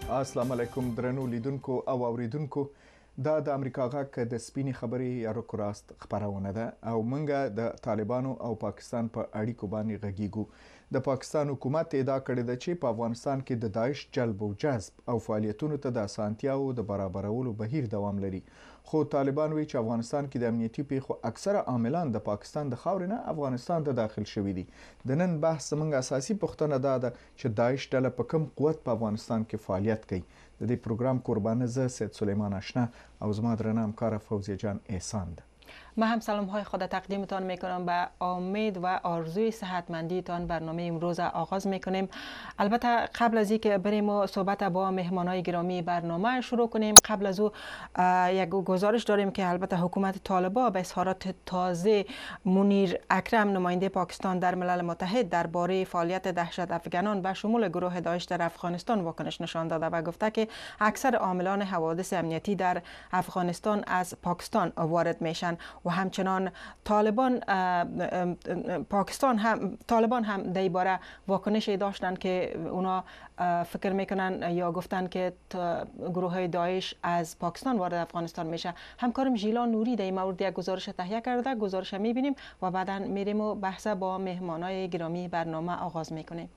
السلام علیکم درنو لیدونکو او اوریدونکو دا د امریکا غاک د سپینې خبرې یا رکوراست خبرونه ده او منګه د طالبانو او پاکستان په اړیکو باندې غږیږو د پاکستان حکومت ادعا کړې ده چې په افغانستان کې د داعش جلب او جذب او فعالیتونو ته د اسانتیاو د برابرولو بهیر دوام لري خو طالبان وایي چې افغانستان کې د امنیتي پیښو اکثره عاملان د پاکستان د خاورې نه افغانستان ته داخل شوي دي د نن بحث موږ اساسي پوښتنه ده چې داعش ډله په کوم قوت په افغانستان کې فعالیت کوي د دې پروګرام قربانه زه سید سلیمان آشنا او زما درنه همکار فوزیه جان احسان ده. من هم سلام های خود تقدیمتان میکنم به امید و آرزوی صحتمندیتان برنامه امروز آغاز میکنیم. البته قبل از اینکه بریم و صحبت با مهمانای گرامی برنامه شروع کنیم قبل از او یک گزارش داریم که البته حکومت طالبان به اظهارات تازه منیر اکرم نماینده پاکستان در ملل متحد درباره فعالیت دهشت افغانان به شمول گروه داعش در افغانستان واکنش نشان داده و گفته که اکثر عاملان حوادث امنیتی در افغانستان از پاکستان وارد میشن و همچنان طالبان هم در این باره واکنشی داشتن که اونا فکر میکنن یا گفتن که گروه داعش از پاکستان وارد افغانستان میشه. همکارم ژیلان نوری در این مورد یک گزارش تهیه کرده، گزارش میبینیم و بعدا میریم و بحث با مهمانای گرامی برنامه آغاز میکنیم.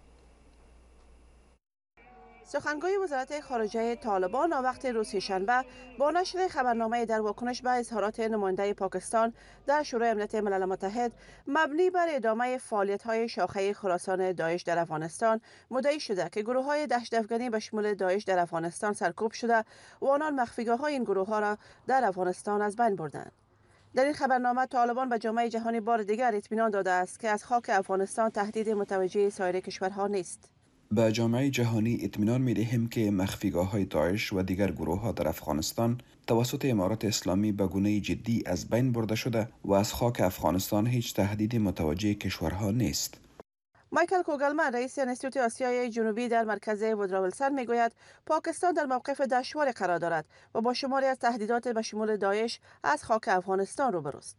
سخنگوی وزارت خارجه طالبان وقت روز شنبه با نشر خبرنامه در واکنش به اظهارات نماینده پاکستان در شورای امنیت ملل متحد مبنی بر ادامه فعالیت‌های شاخه خراسان داعش در افغانستان مدعی شده که گروه‌های دهشت افغانی به شمول داعش در افغانستان سرکوب شده و آنان مخفیگاه‌های این گروه‌ها را در افغانستان از بین بردند. در این خبرنامه طالبان به جامعه جهانی بار دیگر اطمینان داده است که از خاک افغانستان تهدید متوجه سایر کشورها نیست. به جامعه جهانی اطمینان می دهیم که مخفیگاه‌های داعش و دیگر گروه‌ها در افغانستان توسط امارات اسلامی به گونه جدی از بین برده شده و از خاک افغانستان هیچ تهدید متوجه کشورها نیست. مایکل کوگلمن رئیس انستیتوت آسیای جنوبی در مرکز وودرو ویلسون میگوید پاکستان در موقف دشواری قرار دارد و با شماری از تهدیدات به شمول داعش از خاک افغانستان روبروست.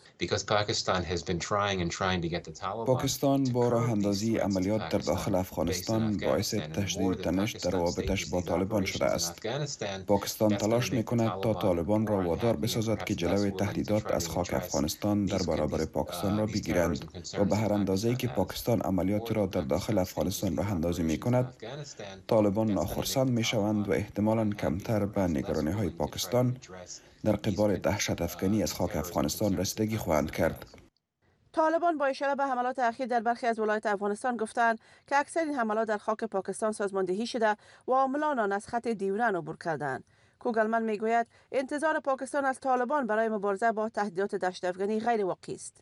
پاکستان با راه اندازی عملیات در داخل افغانستان باعث تشدید تنش در روابطش با طالبان شده است. پاکستان تلاش می‌کند تا طالبان را وادار بسازد که جلوی تهدیدات از خاک افغانستان در برابر پاکستان را بگیرند و به هر اندازه‌ای که پاکستان عملیات را در داخل افغانستان راه اندازی می‌کند، طالبان ناخرسند می‌شوند و احتمالاً کمتر به نگرانی‌های پاکستان در قبال دهشت افغانی از خاک افغانستان رسیدگی خواهند کرد. طالبان با اشاره به حملات اخیر در برخی از ولایات افغانستان گفتند که اکثر این حملات در خاک پاکستان سازماندهی شده و عاملان آن از خط دیورن عبور کردند. کوگلمن میگوید انتظار پاکستان از طالبان برای مبارزه با تهدیدات دهشت افغانی غیر واقعی است.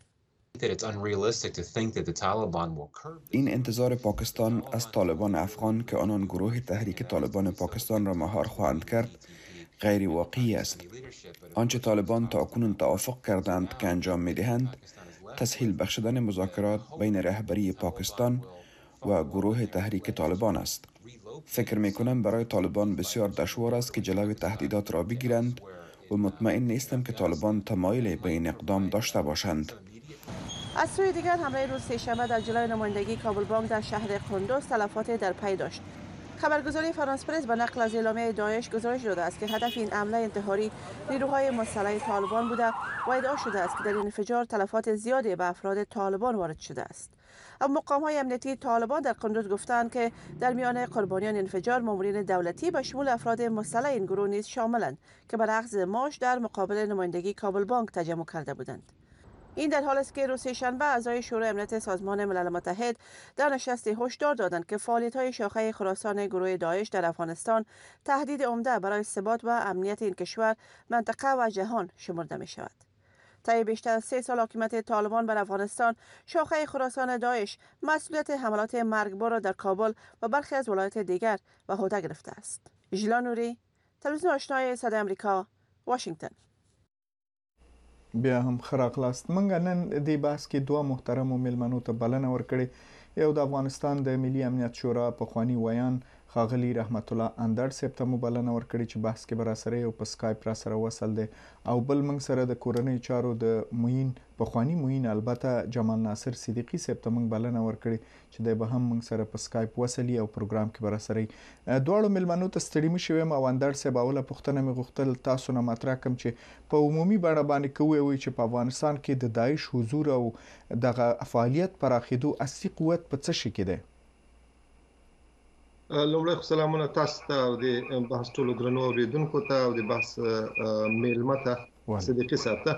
این انتظار پاکستان از طالبان افغان که آنان گروه تحریک طالبان پاکستان را مهار خواهند کرد غیر واقعی است. آنچه طالبان تاکنون توافق کردند که انجام می‌دهند تسهیل بخشیدن مذاکرات بین رهبری پاکستان و گروه تحریک طالبان است. فکر می‌کنم برای طالبان بسیار دشوار است که جلوی تهدیدات را بگیرند و مطمئن نیستم که طالبان تمایل به این اقدام داشته باشند. از سوی دیگر حمله روز سه‌شنبه در جلوی نمایندگی کابل بانک در شهر قندوز تلفات در پی داشت. خبرگزاری فرانس پرس به نقل از اعلامیه داعش گزارش داده است که هدف این حمله انتحاری نیروهای مسلح طالبان بوده و ادعا شده است که در این انفجار تلفات زیادی به افراد طالبان وارد شده است. اما مقام‌های امنیتی طالبان در قندوز گفتند که در میان قربانیان انفجار مامورین دولتی به شمول افراد مسلح این گروه نیز شاملند که بر اخذ معاش در مقابل نمایندگی کابل بانک تجمع کرده بودند. این در حالی است که روز شنبه اعضای شورای امنیت سازمان ملل متحد در نشستی هشدار دادند که فعالیت‌های شاخه خراسان گروه داعش در افغانستان تهدید عمده برای ثبات و امنیت این کشور، منطقه و جهان شمرده می‌شود. طی بیشتر از 3 سال حکومت طالبان بر افغانستان، شاخه خراسان داعش مسئولیت حملات مرگبار را در کابل و برخی از ولایات دیگر به عهده گرفته است. ژیلان نوری، تلویزیون آشنای صدای آمریکا، واشنگتن. بیا هم خراغلاست منګه نن دې بحث کې دوه محترمو مېلمنو ته بلنه ورکړې. یو د افغانستان د ملي امنیت شورا پخوانی ویان ښاغلي رحمت الله اندړ صاحب ته مو بلنه ورکړې چې بحث کې به راسره یو په سکایپ راسره وصل دی او بل موږ سره د کورنۍ چارو د معین پخواني معین البته جمال ناصر صدیقي صاحب ته موږ بلنه ورکړې چې دی به هم موږ سره په سکایپ وصلي او پروګرام کې به راسره دواړو ملمنو ته ستړي مه شوئ او اندړ صاحب اوله پوښتنه مې غوښتل تاسو نه مطرح کړم چې په عمومي بڼه باندې کوی وي چې په افغانستان کې د داعش حضور او دغه فعالیت پراخېدو اصلي قوت په څه شي کې دی؟ لومړی خو سلامونه تاسو ته او د بحث ټولو درنو اوریدونکو ته او د بحث میلمه ته صدیقي صاحب ته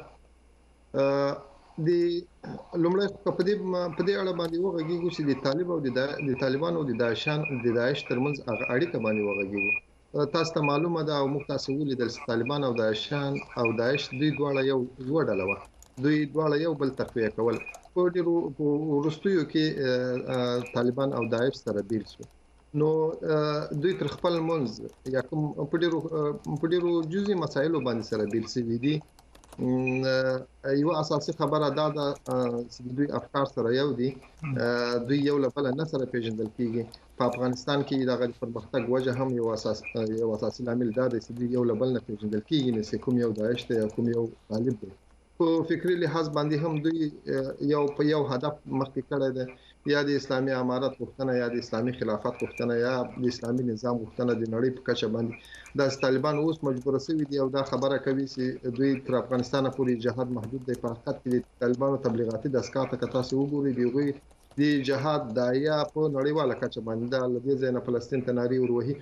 د لومړی په دې اړه باندې وغږیږو چې د طالب او د طالبان او د داعش ترمنځ اړیکه باندې وغږیږو. تاسو ته معلومه ده او موږ تاسو ولیدل چې طالبان او داعش دوی دواړه یو ډله وه، دوی دواړه یو بل تقویه کول. په ډیرو وروستیو کې طالبان او داعش سره بیل شو، نو دوی تر خپل منځ یا کوم په ډیرو جزئي مسایلو باندې سره بیل شوي دي. یو اساسي خبره دا ده چې دوی افکار سره یو دي، دوی یو له بل نه سره پیژندل کیږي. په افغانستان کې د پرمختګ وجه هم یو اساسي لامل دا دی چې دوی یو له بل نه پیژندل کیږي، نه کوم یو داعش دی او کوم یو طالب دی. په فکری لحاظ باندې هم دوی یو هدف مخکې کړی دی، یا د اسلامي امارت غوښتنه یا د اسلامي خلافت غوښتنه یا د اسلامي نظام غوښتنه د نړۍ په کچه باندې. دا طالبان اوس مجبور شوي دي او دا خبره کوي چې دوی تر افغانستان پورې جهاد محدود دی. په حقیقت کې د طالبانو تبلیغاتي دستګاه ته تاسو وګورئ، دوی د جهاد داعیه په نړیواله کچه باندې د لدې ځای نه فلسطین ته نارې وروهي.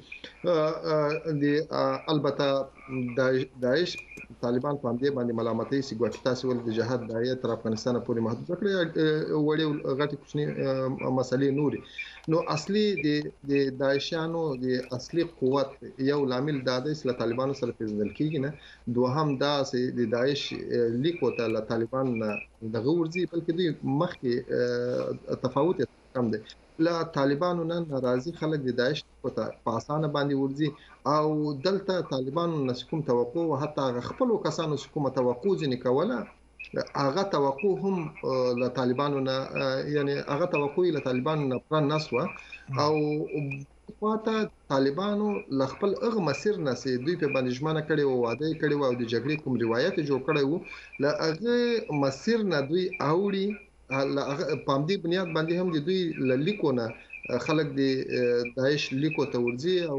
البته داعش طالبان په دې باندې ملامتوي چې ګواکې تاسو ول د جهاد داعیه تر افغانستان پورې محدود کړی، وړي غټي کوچني مسلې نوري. نو اصلي د داعشانو د اصلي قوت یو لامل دا دی چې طالبانو سره پیژندل کیږي نه، دوهم دا چې د داعش لیک وته له طالبان دغه ورځي، بلکې دوی مخکې تفاوت کم دی. له طالبانو نه ناراضي خلک د داعش په اسانه باندې ورځي او دلته طالبانو نه کوم توقع او حتی خپل کسانو کوم توقع ځنې کوله، هغه توقع هم له طالبانو نه یعنی هغه توقع له طالبانو نه پر نسوه او واته طالبانو ل خپل هغه مسیر نه سي دوی په باندې ژمنه کړي او وعده کړي او د جګړې کوم روایت جوړ کړي وو، ل هغه مسیر نه دوی اوړي. په دې بنیاد باندې هم د دوی لیکونه خلک د داعش لیکو ته ورځي او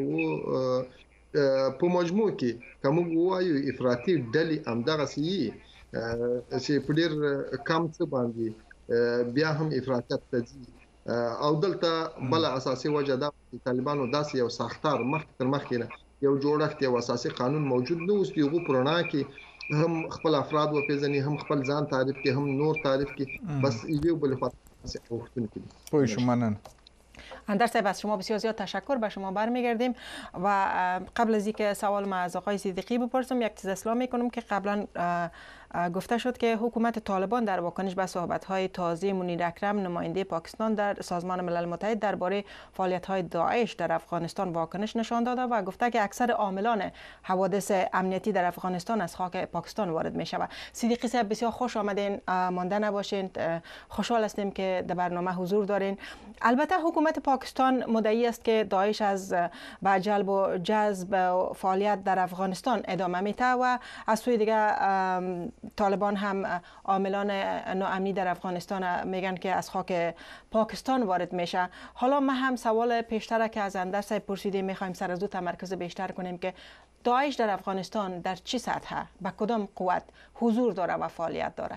په مجموع کې کوم وایو افراطي ډلې همدغه سي چې په ډېر کم څه باندې بیا هم افراطیت ته ځي. او دلته بل اساسي وجه دا طالبانو داسې یو ساختار تر مخکې یو جوړښت یو اساسي قانون موجود نه اوس دیغه پرانا کې هم خپل افراد و پیژني، هم خپل ځان تعریف کې، هم نور تعریف کې، بس یو بل خاطر وختونه کې. پوه شوم. اندر صاحب از شما بسیار زیاد تشکر، به شما برمیگردیم و قبل از اینکه سوال ما از آقای صدیقی بپرسم یک چیز اصلاح میکنم که قبلا گفته شد که حکومت طالبان در واکنش به صحبت‌های تازه منیر اکرم نماینده پاکستان در سازمان ملل متحد درباره فعالیت‌های داعش در افغانستان واکنش نشان داده و گفته که اکثر عاملان حوادث امنیتی در افغانستان از خاک پاکستان وارد می‌شود. صدیقی صاحب بسیار خوش آمدین، مانده نباشین، خوشحال هستیم که در برنامه حضور دارین. البته حکومت پاکستان مدعی است که داعش از با جلب و جذب فعالیت در افغانستان ادامه میده و از سوی دیگر طالبان هم عاملان ناامنی در افغانستان میگن که از خاک پاکستان وارد میشه. حالا ما هم سوال پیشتر که از اندر صاحب پرسیدیم میخوایم سر از او تمرکز بیشتر کنیم که داعش در افغانستان در چه سطح به کدام قوت حضور داره و فعالیت داره؟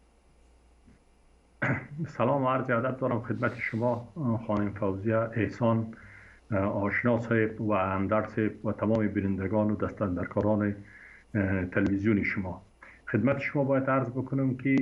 سلام و عرض ادب دارم خدمت شما خانم فوزیه، احسان، آشنا صاحب و اندر صاحب و تمام بینندگان و دستاندرکاران تلویزیونی شما. خدمت شما باید عرض بکنم که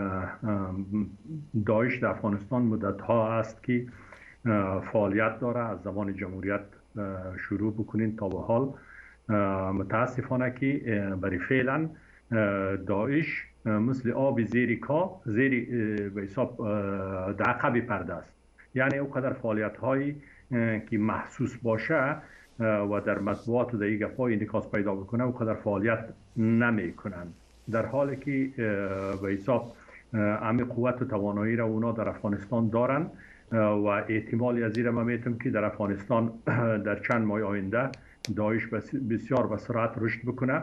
داعش در افغانستان مدت‌ها است که فعالیت داره. از زمان جمهوریت شروع بکنین تا به حال متاسفانه که برای فعلا داعش مثل آب زیر به حساب در عقب پرده است. یعنی اونقدر فعالیت هایی که محسوس باشه و در مطبوعات و در این گپ‌ها انعکاس پیدا بکنه اونقدر فعالیت نمی کنند، در حالی که به حساب همه قوت و توانایی را اونا در افغانستان دارن و احتمال یزیر ما میتونم که در افغانستان در چند ماه آینده داعش بسیار به سرعت رشد بکنه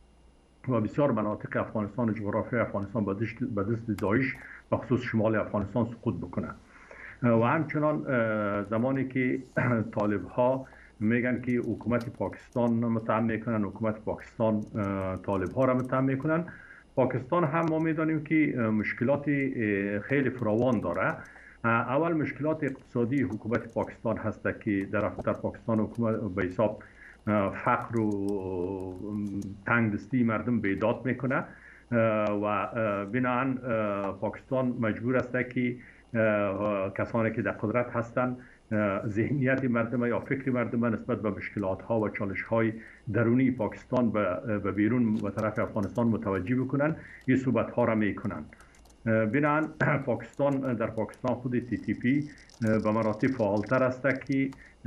و بسیار مناطق افغانستان و جغرافیای افغانستان به دست داعش و خصوص شمال افغانستان سقوط بکنه. و همچنان زمانی که طالب ها میگن که حکومت پاکستان متهم میکنن، حکومت پاکستان طالب ها را متهم میکنن، پاکستان هم ما میدانیم که مشکلات خیلی فراوان داره. اول مشکلات اقتصادی حکومت پاکستان هست که در پاکستان حکومت به حساب فقر و تنگ دستی مردم بیداد میکنه و بنابراین پاکستان مجبور است که کسانی که در قدرت هستند ذهنیت مردم یا فکر مردم نسبت به مشکلات ها و چالش های درونی پاکستان به بیرون و طرف افغانستان متوجه بکنن، این صحبت ها را میکنن. بنابراین در پاکستان خود TTP به مراتب فعالتر است که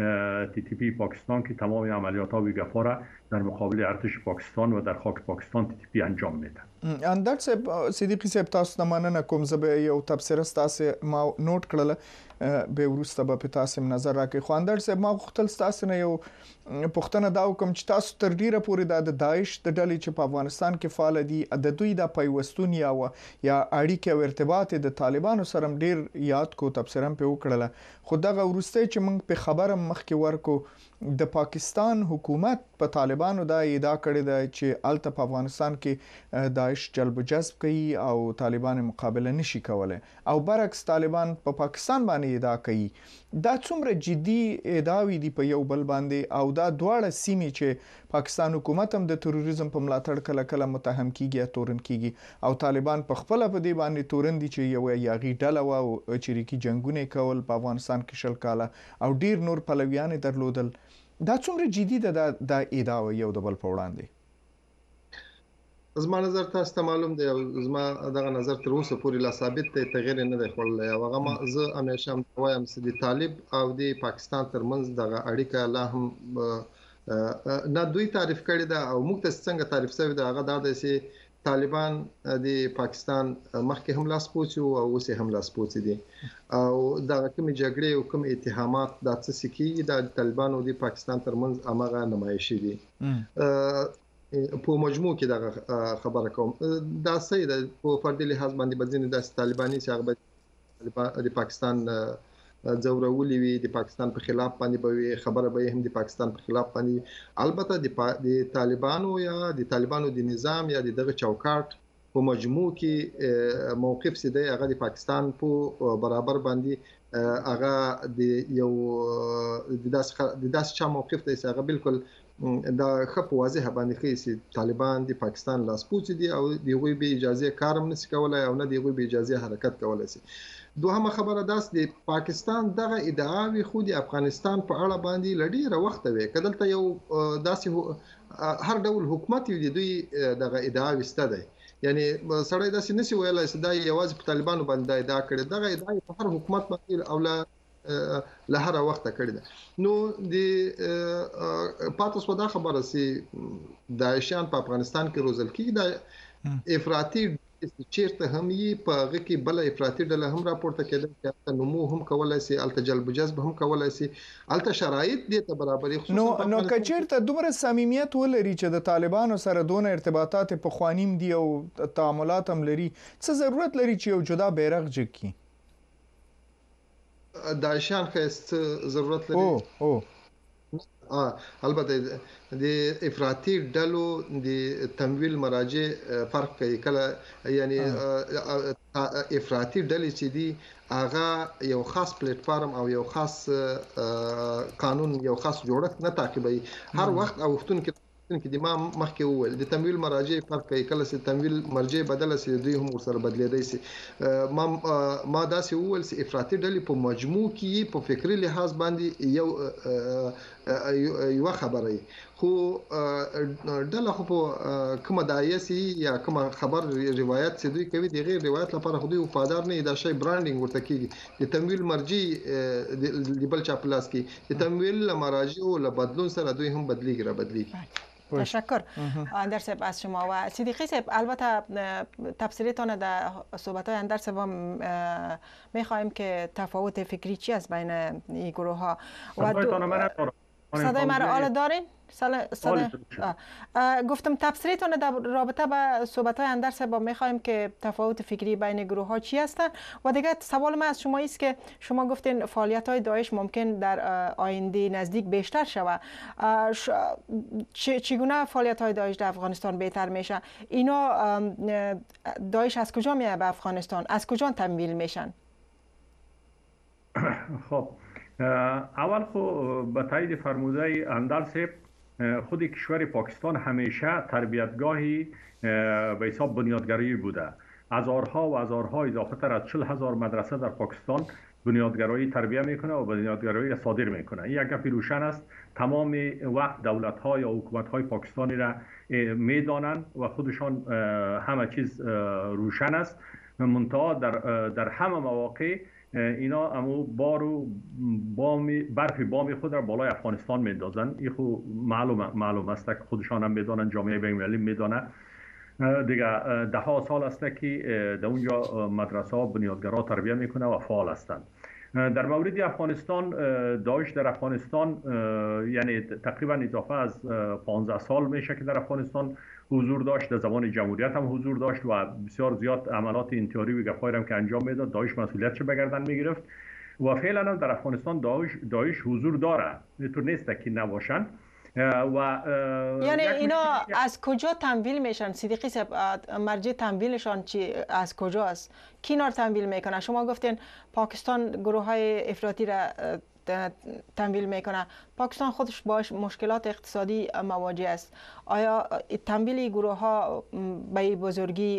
TTP پاکستان که تمام عملیات ها و گفا را در مقابل ارتش پاکستان و در خاک پاکستان TTP انجام میده. اندر صدیقی صاحب تاسو نه مننه کوم. زه به یو تبصره ستاسو ما نوٹ کړل به وروسته به تاسو نظر راکړئ. خو اندر صاحب ما غوښتل ستاسو نه یو پوښتنه دا وکم چې تاسو تر ډیره پورې د داعش د ډلې چې په افغانستان کې فعال دي د دوی د پیوستون یا اړیکې او ارتباط د طالبانو سره ډیر یاد کو تبصره په وکړل. خو دغه وروسته چې موږ په خبره مخکې ورکو د پاکستان حکومت په طالبانو دا ادعا کړې ده چې الته په افغانستان کې داعش جلب جذب کوي او طالبان مقابله نشي کولای او برعکس طالبان په پاکستان باندې ادعا کوي. دا څومره جدي ادعاوې دي په یو بل باندې او دا دواړه سیمې چې پاکستان حکومت هم د تروریزم په ملاتړ کله کله متهم کیږي یا تورن کیږي او طالبان په خپل په دې باندې تورن دي چې یو یاغي ډله و او چریکي جنگونه کول په افغانستان کې شل کاله او ډیر نور پلویان درلودل. دا څومره جدي ده د ادعا یو د بل په وړاندې؟ زما نظر تاسو ته معلوم دی او زما دغه نظر تر اوسه پورې لا ثابت دی، تغیر نه دی خوړلی. هغه ما زه همیشه وایم چې د طالب او د پاکستان ترمنځ دغه اړیکه لا هم نه دوی تعریف کړې ده او موږ ته څنګه تعریف شوی ده هغه دا دی چې طالبان د پاکستان مخکې هم لاسپوڅي او اوس هم لاسپوڅي دي او دغه کوم جګړې او کوم اتهامات د څه کیږي د طالبان او د پاکستان ترمنځ هغه نمایشي دي. په مجموع کې دغه خبره کوم دا صحیح ده په فردي لحاظ باندې بدځنې د طالباني چې هغه د پاکستان ځورولې وي، د پاکستان په خلاف باندې به خبره به هم د پاکستان په خلاف باندې. البته د طالبانو یا د طالبانو د نظام یا دغه چوکاټ په مجموع کې موقف سي دی هغه د پاکستان په برابر باندې هغه د یو د داس چا موقف دی هغه بالکل دا خپ واضح باندې کوي چې طالبان د پاکستان لاسپوڅي دي او دغه به اجازه کارم نشي کولای او نه دغه به اجازه حرکت کولای شي. دوهمه خبره داس د پاکستان دغه ادعاوی خو د افغانستان په اړه باندې لډیره وخت وي کدلته یو داسې هر ډول حکومت دی دوی دغه ادعاوی ستده، یعنی سړی داسې نشي ویلای چې دا یوازې په طالبانو باندې ادعا کړي، دغه ادعا په هر حکومت باندې او له هر وخت کړی ده. نو د پاتوس ودا خبره سي داعشان په افغانستان کې روزل کیږي د افراطي چیرته هم یې په هغه کې بل افراطي ډله هم راپورته کېدل چې نمو هم کولای شي، الته جلب جذب هم کولای شي، الته شرایط دي ته برابرې. نو کچیرته دومره صمیمیت ولري چې د طالبانو سره دونه ارتباطات په خوانیم دي او تعاملات هم لري، څه ضرورت لري چې یو جدا بیرغ جګي؟ داعشان خو ضرورت لري البته د افراطي ډلو د تمویل مراجع فرق کوي. کله یعنی افراطي ډلې چې دي هغه یو خاص پلیټ فارم او یو خاص قانون یو خاص جوړښت نه تعقیبوي هر وخت او وختونه کې د ما مخکې وویل د تمویل مراجع فرق کوي. کله چې تمویل مرجع بدله سي دوی هم ورسره بدلیدای سي. ما داسې وویل چې افراطي ډلې په مجموع کې په فکری لحاظ باندې یو خبره خو ډله خو په کومه دایې سي یا کومه خبر روایت سي دوی کوي د غیر روایت لپاره خو دوی وفادار نه دا شی برانډینګ ورته کیږي. د تمویل مرجع د بل چا پلاس کې د تمویل مراجع او له بدلون سره دوی هم بدلیږي را بدلیږي. تشکر اندر صاحب از شما و صدیقی صاحب. البته تفسیرتان در صحبت های اندر صاحب میخواهیم که تفاوت فکری چی است بین این گروه ها و صدای مرا آل دارین؟ گفتم تفسیرتون در رابطه با صحبت های اندر صاحب میخواهیم که تفاوت فکری بین گروه ها چی هستند و دیگه سوال من از شما است که شما گفتین فعالیت های داعش ممکن در آینده نزدیک بیشتر شود. چگونه فعالیت های داعش در افغانستان بهتر میشه؟ اینا داعش از کجا میاد به افغانستان؟ از کجا تمویل میشن؟ خب اول خب به تایید فرموده اندر صاحب، خود کشور پاکستان همیشه تربیتگاهی به حساب بنیادگرایی بوده. هزارها و هزارها اضافه تر از 40,000 مدرسه در پاکستان بنیادگرایی تربیه میکنه و بنیادگرایی صادر میکنه. این یک گپ روشن است. تمام وقت دولت ها یا حکومت های پاکستانی را میدانند و خودشان همه چیز روشن است. منتها در همه مواقع اینا امو بارو برف بام خود را بالای افغانستان میندازن. این خود معلوم است که خودشان هم میدانن، جامعه بین‌المللی میدانه. دیگه ده ها سال است که در اونجا مدرسه ها بنیادگرا تربیه میکنه و فعال هستند. در مورد افغانستان، داعش در افغانستان یعنی تقریبا اضافه از 15 سال میشه که در افغانستان حضور داشت. در زمان جمهوریت هم حضور داشت و بسیار زیاد عملات انتحاری و گپ‌هایی هم که انجام میداد. داعش مسئولیتش به گردن میگرفت و فعلا هم در افغانستان داعش حضور داره، اینطور نیست که نباشن. و یعنی اینا از کجا تمویل میشن؟ صدیقی صاحب، مرجع تمویلشان چی از کجا است؟ کی اینا رو تمویل میکنه؟ شما گفتین پاکستان گروه های افراطی را تمویل میکنه. پاکستان خودش باش مشکلات اقتصادی مواجه است. آیا تمویل گروه ها به بزرگی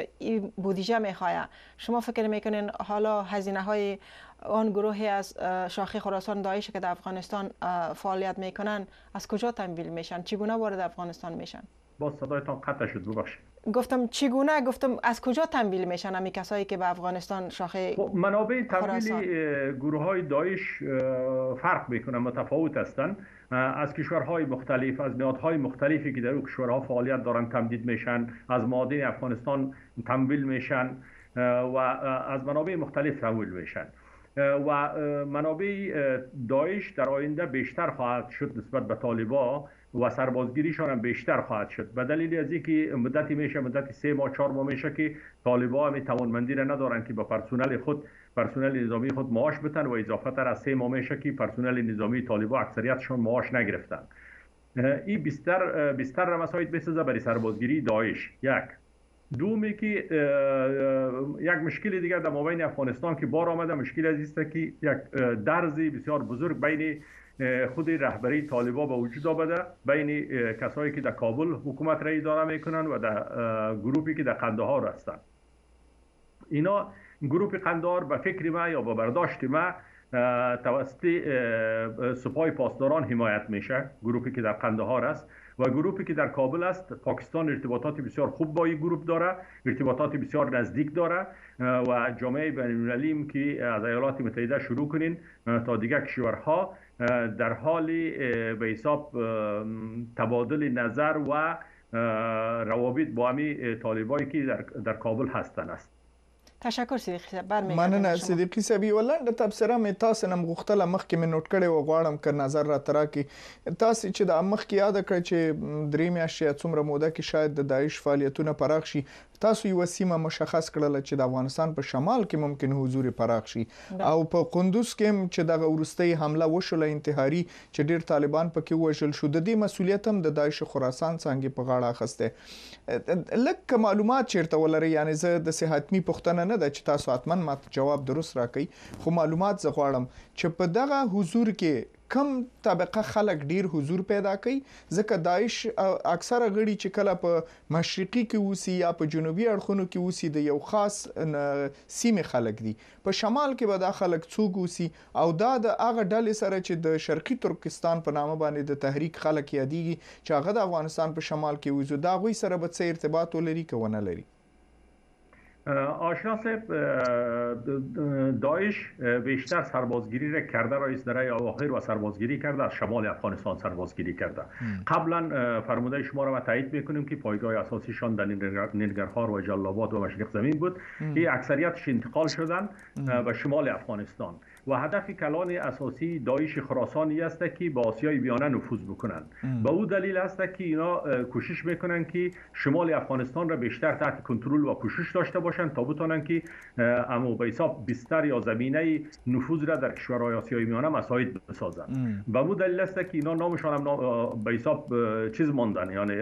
بودجه میخواه؟ شما فکر میکنین حالا هزینه های آن گروهی از شاخه خراسان داعش که در افغانستان فعالیت میکنن از کجا تمویل میشن؟ چگونه وارد افغانستان میشن؟ باز صدایتان قطع شد، ببخشید. گفتم چگونه؟ گفتم از کجا تمویل میشن همین کسایی که به افغانستان شاخه منابع تمویل گروه های داعش فرق میکنن، متفاوت هستند. از کشورهای مختلف، از نهادهای مختلفی که در اون کشورها فعالیت دارن تمدید میشن، از معادن افغانستان تمویل میشن و از منابع مختلف تمویل میشن. و منابع داعش در آینده بیشتر خواهد شد نسبت به طالبان و سربازگیریشان هم بیشتر خواهد شد، به دلیل از اینکه مدتی میشه، مدتی 3 ماه 4 ماه میشه که طالبان هم توانمندی را ندارن که با پرسنل نظامی خود معاش بتن و اضافه تر از 3 ماه میشه که پرسنل نظامی طالبان اکثریتشون معاش نگرفتن. این بیشتر مساعد میسازه برای سربازگیری داعش. یک دومی که یک مشکل دیگر در مابین افغانستان که بار آمده، مشکل از است که یک درزی بسیار بزرگ بین خود رهبری طالبان به وجود آمده، بین کسایی که در کابل حکومت را اداره میکنن و در گروهی که در قندهار هستند. اینا گروه قندهار به فکر ما یا به برداشت ما توسط سپاه پاسداران حمایت میشه، گروهی که در قندهار است. و گروهی که در کابل است، پاکستان ارتباطات بسیار خوب با این گروه داره، ارتباطات بسیار نزدیک داره و جامعه بین‌المللی که از ایالات متحده شروع کنین تا دیگر کشورها در حال به حساب تبادل نظر و روابط با همی طالبایی که در کابل هستند است. تشکر صدیقی صاحب. مننه صدیقی صاحب. ولنډه تبصره مې تاسو نه غوښتله مخکې مې نوٹ کړی و، غواړم که نظر را تراکي. تاسو چې د مخکې یاد کړ چې 3 میاشتې څومره موده کې شاید د داعش فعالیتونه پراخ شي، تاسو یو سیمه مشخص کړل چې د افغانستان په شمال کې ممکن حضور پراخ شي او په قندوز کې چې د ورستۍ حمله وشوله انتحاري چې ډیر طالبان پکې وژل شو، د دې مسولیت هم د داعش خراسان څنګه په غاړه اخسته. لکه معلومات چیرته ولري، یعنی زه د صحتمي پوښتنه نه ده چې تاسو حتما ما جواب درست راکړئ، خو معلومات زه غواړم چې په دغه حضور کې کم طبقه خلک ډیر حضور پیدا کوي، ځکه داعش اکثره غړي چې کله په مشرقي کې اوسي یا په جنوبي اړخونو کې اوسي د یو خاص سیمه خلک دي، په شمال کې به دا خلک څوک اوسي او دا د هغه ډلې سره چې د شرقي ترکستان په نامه باندې د تحریک خلک یادېږي چې هغه د افغانستان په شمال کې وزو، دا غوي سره به څه ارتباط ولري که ونه لري؟ آشنا صاحب، داعش بیشتر سربازگیری را کرده را در اواخر و سربازگیری کرده، از شمال افغانستان سربازگیری کرده. قبلا فرموده شما را تایید میکنیم که پایگاه اساسیشان در ننگرهار و جلال‌آباد و مشرق زمین بود که اکثریتش انتقال شدن به شمال افغانستان و هدف کلان اساسی داعش خراسانی است که به آسیای میانه نفوذ بکنند. به او دلیل است که اینا کوشش میکنن که شمال افغانستان را بیشتر تحت کنترل و پوشش داشته باشند تا بتونن که اما به حساب بستر یا زمینه نفوذ را در کشورهای آسیای میانه مساعد بسازند. به او دلیل است که اینا نامشان هم به حساب چیز ماندن، یعنی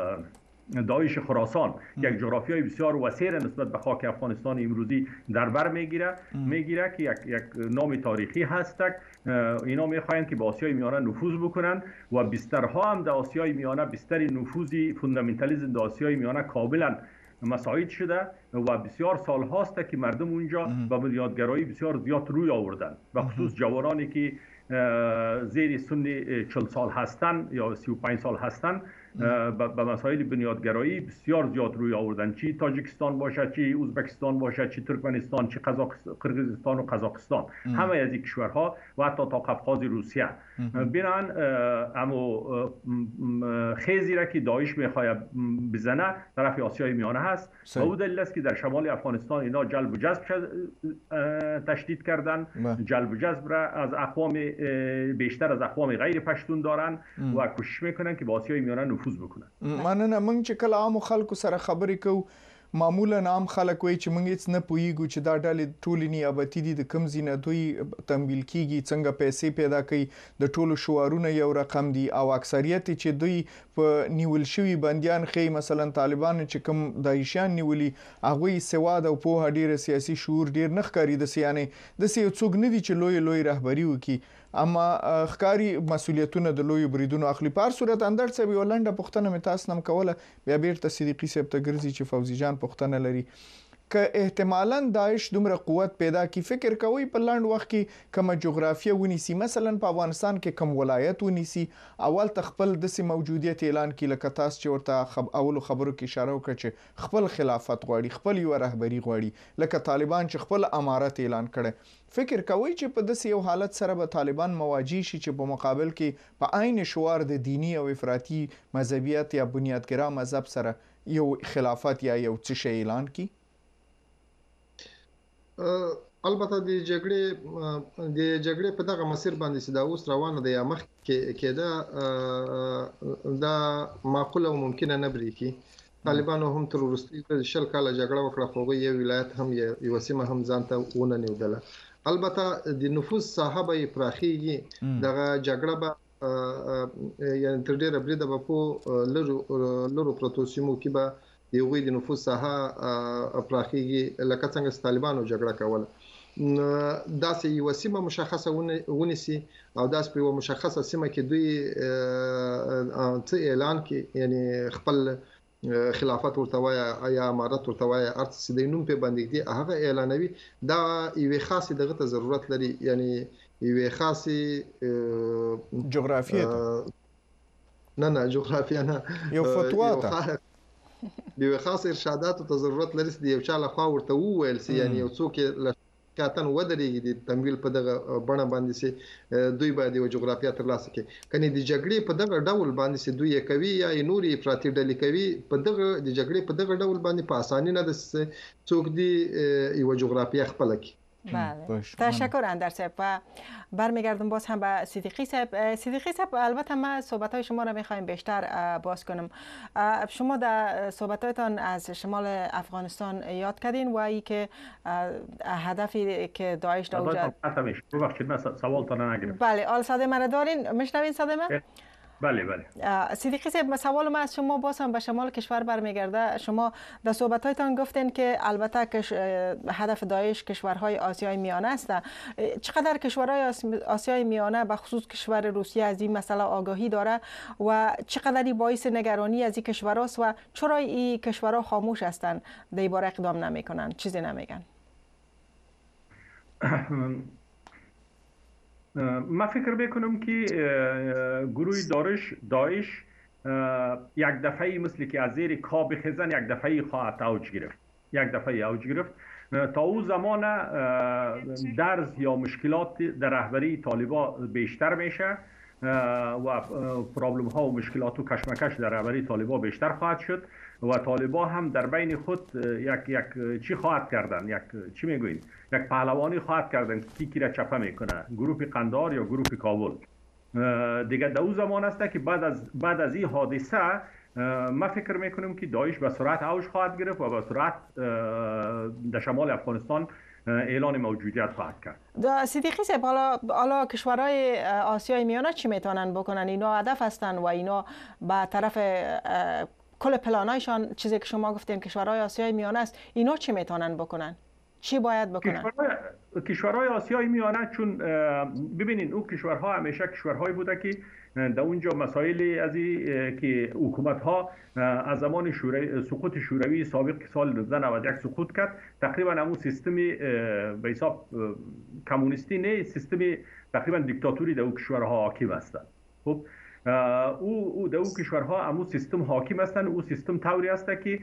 داعش خراسان یک جغرافیای بسیار وسیع نسبت به خاک افغانستان امروزی در بر میگیره که یک نام تاریخی هست. اینا میخواهند که به آسیای میانه نفوذ بکنند و بسترها هم در آسیای میانه، بستر نفوذی فوندامنتالیسم در آسیای میانه کاملا مساعد شده و بسیار سال هاست که مردم اونجا به بنیادگرایی بسیار زیاد روی آوردن، به خصوص جوانانی که زیر سن 40 سال هستند یا 35 سال هستند به مسائل بنیادگرایی بسیار زیاد روی آوردن، چی تاجیکستان باشه، چی ازبکستان باشه، چی ترکمنستان، چی قرقیزستان و قزاقستان، همه از این کشورها و حتی تا قفقاز روسیه. بنان اما خیزی را که داعش میخواد بزنه طرف آسیای میانه هست و او دلیل است که در شمال افغانستان اینا جلب و جذب تشدید کردن. جلب و جذب را از اقوام بیشتر از اقوام غیر پشتون دارن و کوشش میکنن که به آسیای میانه نفوذ بکنن. مننه. موږ چې کله عام خلکو سره خبرې کوو معمولا عام خلک وایي چې موږ هیڅ نه پوهیږو چې دا ډلې ټولې نیابتي دي، د کوم ځای نه دوی تمویل کیږي، څنګه پیسې پیدا کوي، د ټولو شعارونه یو رقم دي او اکثریت چې دوی په نیول شوي بندیان ښیي، مثلا طالبان چې کوم داعشیان نیولي هغوی سواد او پوهه ډېره، سیاسي شعور ډېر نه ښکاري، داسې یعنې داسې یو څوک نه دي چې لوی رهبري وکړي، اما ښکاري مسؤلیتونه د لویو بریدونو اخلي. په هر صورت اندر صاحب یو لنډه پوښتنه مې تاسو نه کوله، بیا بیرته صدیقي صاحب ته ګرځي چې فوزي جان پوښتنه لري که احتمالاً داعش دومره قوت پیدا کی، فکر کوي په لاند وخت کې کومه جغرافیه ونیسي، مثلا په افغانستان کې کوم ولایت ونیسي، اول خپل د سي موجودیت اعلان کی، لکه تاسو چې ورته اول خبرو کې اشاره وکړه چې خپل خلافت غواړي، خپل یو رهبری غواړي، لکه طالبان چې خپل امارت اعلان کړي. فکر کوي چې په داسې یو حالت سره به طالبان مواجه شي چې په مقابل کې په عین شعار د دینی او افراطي مذهبیت یا بنیادګرا مذهب سره یو خلافت یا یو څه شی اعلان کی؟ البته د جګړې په دغه مسیر باندې چې دا اوس روانه ده یا مخ کې دا معقوله او ممکنه نه بریږي. طالبانو هم تر وروستي 10 کاله جګړه وکړه، خو یو ولایت هم یو سیمه هم ځانته ونه نیودله. البته د نفوذ صاحب پراخیږي، دغه جګړه به یعنی تر ډیره بریده به په لرو پروتو سیمو کې به یوه د نفوذ ساحه پراخیږي، لکه څنګه طالبانو جګړه کوله. داسې یو سیمه مشخصه ونیسي او داسې په یو مشخصه سیمه کې دوی څه اعلان کې، یعنی خپل خلافت ورته وایي یا امارت ورته وایي، هر څه د نوم په باندې دي هغه اعلانوي. دا یو خاص دغه ته ضرورت لري، یعنی یو خاص جغرافیه نه جغرافیه نه، یو فتوا ته یو خاص ارشادات ته ضرورت لري چې یو چا له خوا ورته وویل سي، یعنی یو څوک کاتن ودرېږي د تمویل په دغه بڼه باندې سي دوی باید یو جغرافیه ترلاسه کړي. کني د جګړې په دغه ډول باندې سي دوی کوي یا نوري افراطي ډلې کوي، په دغه د جګړې په دغه ډول باندې په اساني نه د څوک دی یو جغرافیه خپل کړي. بله، تشکر اندر صاحب. و برمیگردم باز هم به صدیقی صاحب. صدیقی صاحب، البته ما صحبت های شما را میخوایم بیشتر باز کنم. شما در صحبت هایتان از شمال افغانستان یاد کردین و ای که هدفی که داعش در اونجا ببخشید من سوالتان نگرفتم. بله، آل صدمه را دارین؟ میشنوین صدمه؟ بله. صدیقی صاحب، سوال من از شما باز هم به شمال کشور برمیگرده. شما در صحبت‌هایتان گفتین که البته هدف داعش کشورهای آسیای میانه است. چقدر کشورهای آسیای میانه به خصوص کشور روسیه از این مسئله آگاهی داره و چقدر باعث نگرانی از این کشورهاست و چرا این کشورها خاموش هستند، در این باره اقدام نمیکنن، چیزی نمیگن؟ من فکر میکنم که گروه داعش یک دفعه مثل که از زیر کاب خزن یک دفعه خواهد اوج گرفت. یک دفعه اوج گرفت. تا او زمان درز یا مشکلات در رهبری طالبان بیشتر میشه و پرابلم ها و مشکلات و کشمکش در رهبری طالبان بیشتر خواهد شد و طالبان هم در بین خود یک چی خواهد کردن، چی میگوین، یک پهلوانی خواهد کردن کی را چپه میکنه، گروه قندهار یا گروه کابل. دیگه در اون زمان است که بعد از این حادثه ما فکر میکنیم که داعش به سرعت اوج خواهد گرفت و به سرعت در شمال افغانستان اعلان موجودیت خواهد کرد. صدیقی صاحب، حالا کشورهای آسیای میانه چی میتونن بکنن؟ اینا هدف هستن و اینا به طرف کل پلانایشان چیزی که شما گفتین کشورهای آسیای میانه است، اینا چی میتونن بکنن؟ چی باید بکنن؟ کشورهای آسیای میانه، چون ببینین اون کشورها همیشه کشورهایی بوده که در اونجا مسائلی از که حکومت ها از زمان سقوط شوروی سابق که سال 1991 سقوط کرد، تقریبا همون سیستم به حساب کمونیستی نه، سیستم تقریبا دیکتاتوری در اون کشورها حاکم هستند. خب او در اون کشورها همون سیستم حاکم هستند. او سیستم طوری است که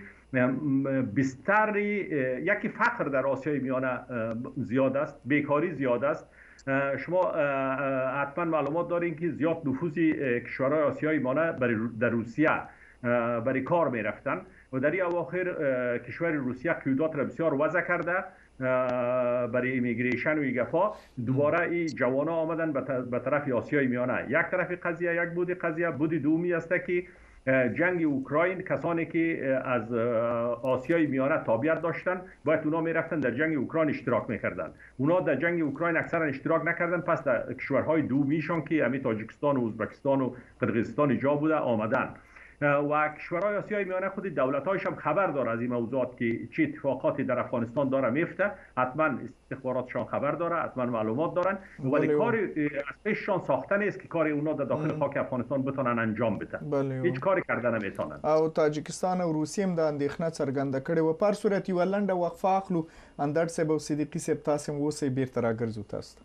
بستر یکی فقر در آسیای میانه زیاد است، بیکاری زیاد است. شما حتما معلومات دارین که زیاد نفوذ کشورهای آسیای میانه در روسیه برای کار می رفتن و در این اواخر کشور روسیه قیودات را بسیار وضع کرده برای ایمیگریشن و ایگفا. دوباره این جوانا آمدن به طرف آسیای میانه. یک طرف قضیه بود دومی است که جنگ اوکراین، کسانی که از آسیای میانه تابعیت داشتن باید اونا میرفتن در جنگ اوکراین اشتراک میکردن. اونا در جنگ اوکراین اکثرا اشتراک نکردن، پس در کشورهای دومیشان که همین تاجیکستان و ازبکستان و قرقیزستان جا بوده آمدن و کشورهای آسیای میانه خود دولت‌هایش هم خبر داره از این موضوعات که چه اتفاقاتی در افغانستان داره میفته. حتما استخباراتشان خبر داره، حتما معلومات دارن، ولی کار از پیششان ساختن است که کار اونا در داخل خاک افغانستان بتونن انجام بدن. هیچ کاری کردن نمیتونن. او تاجیکستان او روسیه هم د اندېښنه څرګنده کړې و. په صورت یو لنډه وقفه اخلو. اندړ صاحب او صدیقي صاحب تاسو هم اوسئ، بیرته راګرځو تاسو.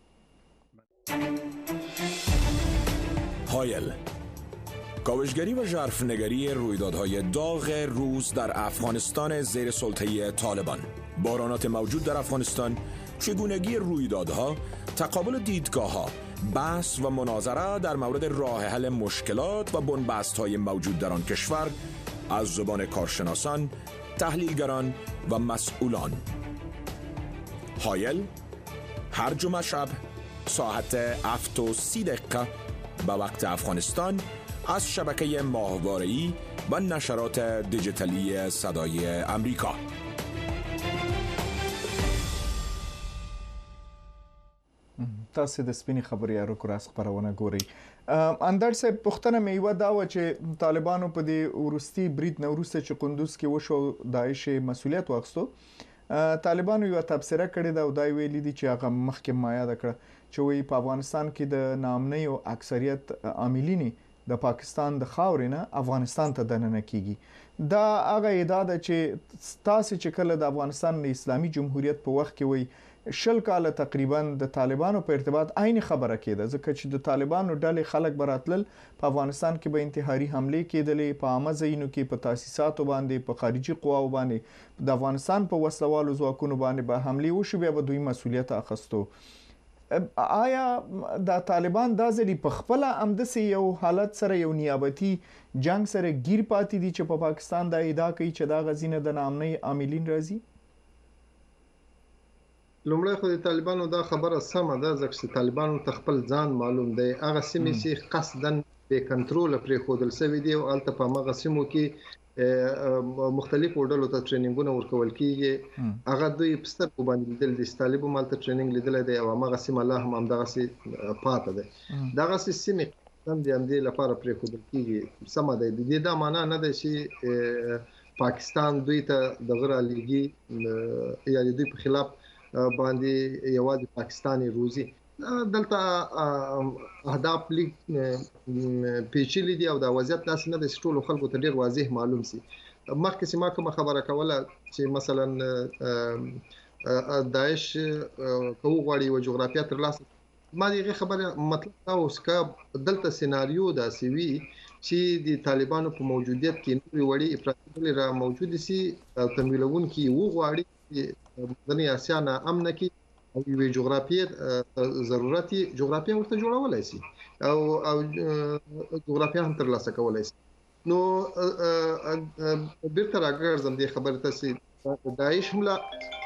هایل، کاوشگری و ژرفنگری رویدادهای داغ روز در افغانستان زیر سلطه طالبان، بحرانات موجود در افغانستان، چگونگی رویدادها، تقابل دیدگاه‌ها، بحث و مناظره در مورد راه حل مشکلات و بنبست‌های موجود در آن کشور از زبان کارشناسان، تحلیلگران و مسئولان. هایل هر جمعه شب ساعت 7:30 به وقت افغانستان از شبکه ماهواره‌ای و نشرات دیجیتالی صدای امریکا. تاسو د سپینې خبرې اړه کوراس خبرونه ګوري. اندر صاحب پښتنه میوه دا و چې طالبانو په دې ورستي برید نه وروسته چې قندوز کې وشو داعش مسؤلیت واخیستو. طالبانو یو تبصره کړې ده او دا ویلي دي چې هغه مخکې مایا ده کړه چې وی په افغانستان کې د نامنۍ او اکثریت عاملین د پاکستان د خاورې نه افغانستان ته دننه کیږي. دا هغه ادعا ده چې تاسو چې کله د افغانستان د اسلامي جمهوریت په وخت کې وی شل کال تقریبا د طالبانو په ارتباط عین خبره کېده، ځکه چې د طالبانو ډلې خلک براتل په افغانستان کې به انتحاري حمله کېدلې، په عامه ځایونو کې په تاسیساتو باندې، په خارجي قواو باندې، د افغانستان په وسلوالو ځواکونو باندې به حمله وشي، بیا به دوی مسؤلیت اخیستو. آیا د طالبان د ځلې په خپل امدسي یو حالت سره یو نیابتي جنگ سره گیر پاتې دي چې په پاکستان دا ادعا کوي چې دا غزینه د نامنۍ عاملین راځي؟ لومړی خو د طالبانو دا خبره سمه ده، ځکه چې طالبانو ته خپل ځان معلوم دی. هغه سیمې چې قصدن بې کنټروله پرېښودل شوي دي او هلته په همغه سیمو کې مختلفو ډلو ته ټریننګونه ورکول کېږي. هغه دوی په سترګو باندې لیدل دي چې طالب هم هلته ټریننګ لیدلی دی او همغه سیمه لا هم همدغسې پاته دی. دغسې سیمې قصدن د همدې لپاره پرېښودل کېږي. سمه دی، د دې دا معنا نه ده چې پاکستان دوی ته دغه رالیږي یا د دوی په خلاف باندې یوازې پاکستاني روزي. دلته اهداف لیک پیچلي دي او دا وضعیت داسې نه دی چې ټولو خلکو ته ډېر واضح معلوم سي. مخکې چې ما کومه خبره کوله چې مثلا داعش که وغواړي یوه جغرافیه ترلاسه، ما د هغې خبره مطلب دا اوس که دلته سیناریو داسې وي چې د طالبانو په موجودیت کې نورې وړي افراطي ډلې را موجود سي او تمویلونکي وغواړي د اسیا نه امن کې او یو جغرافیه ضرورتي جغرافیه ورته جوړولای شي او جغرافیه هم ترلاسه کولای شي. نو بیرته راګرځم د خبرې تاسو داعش حمله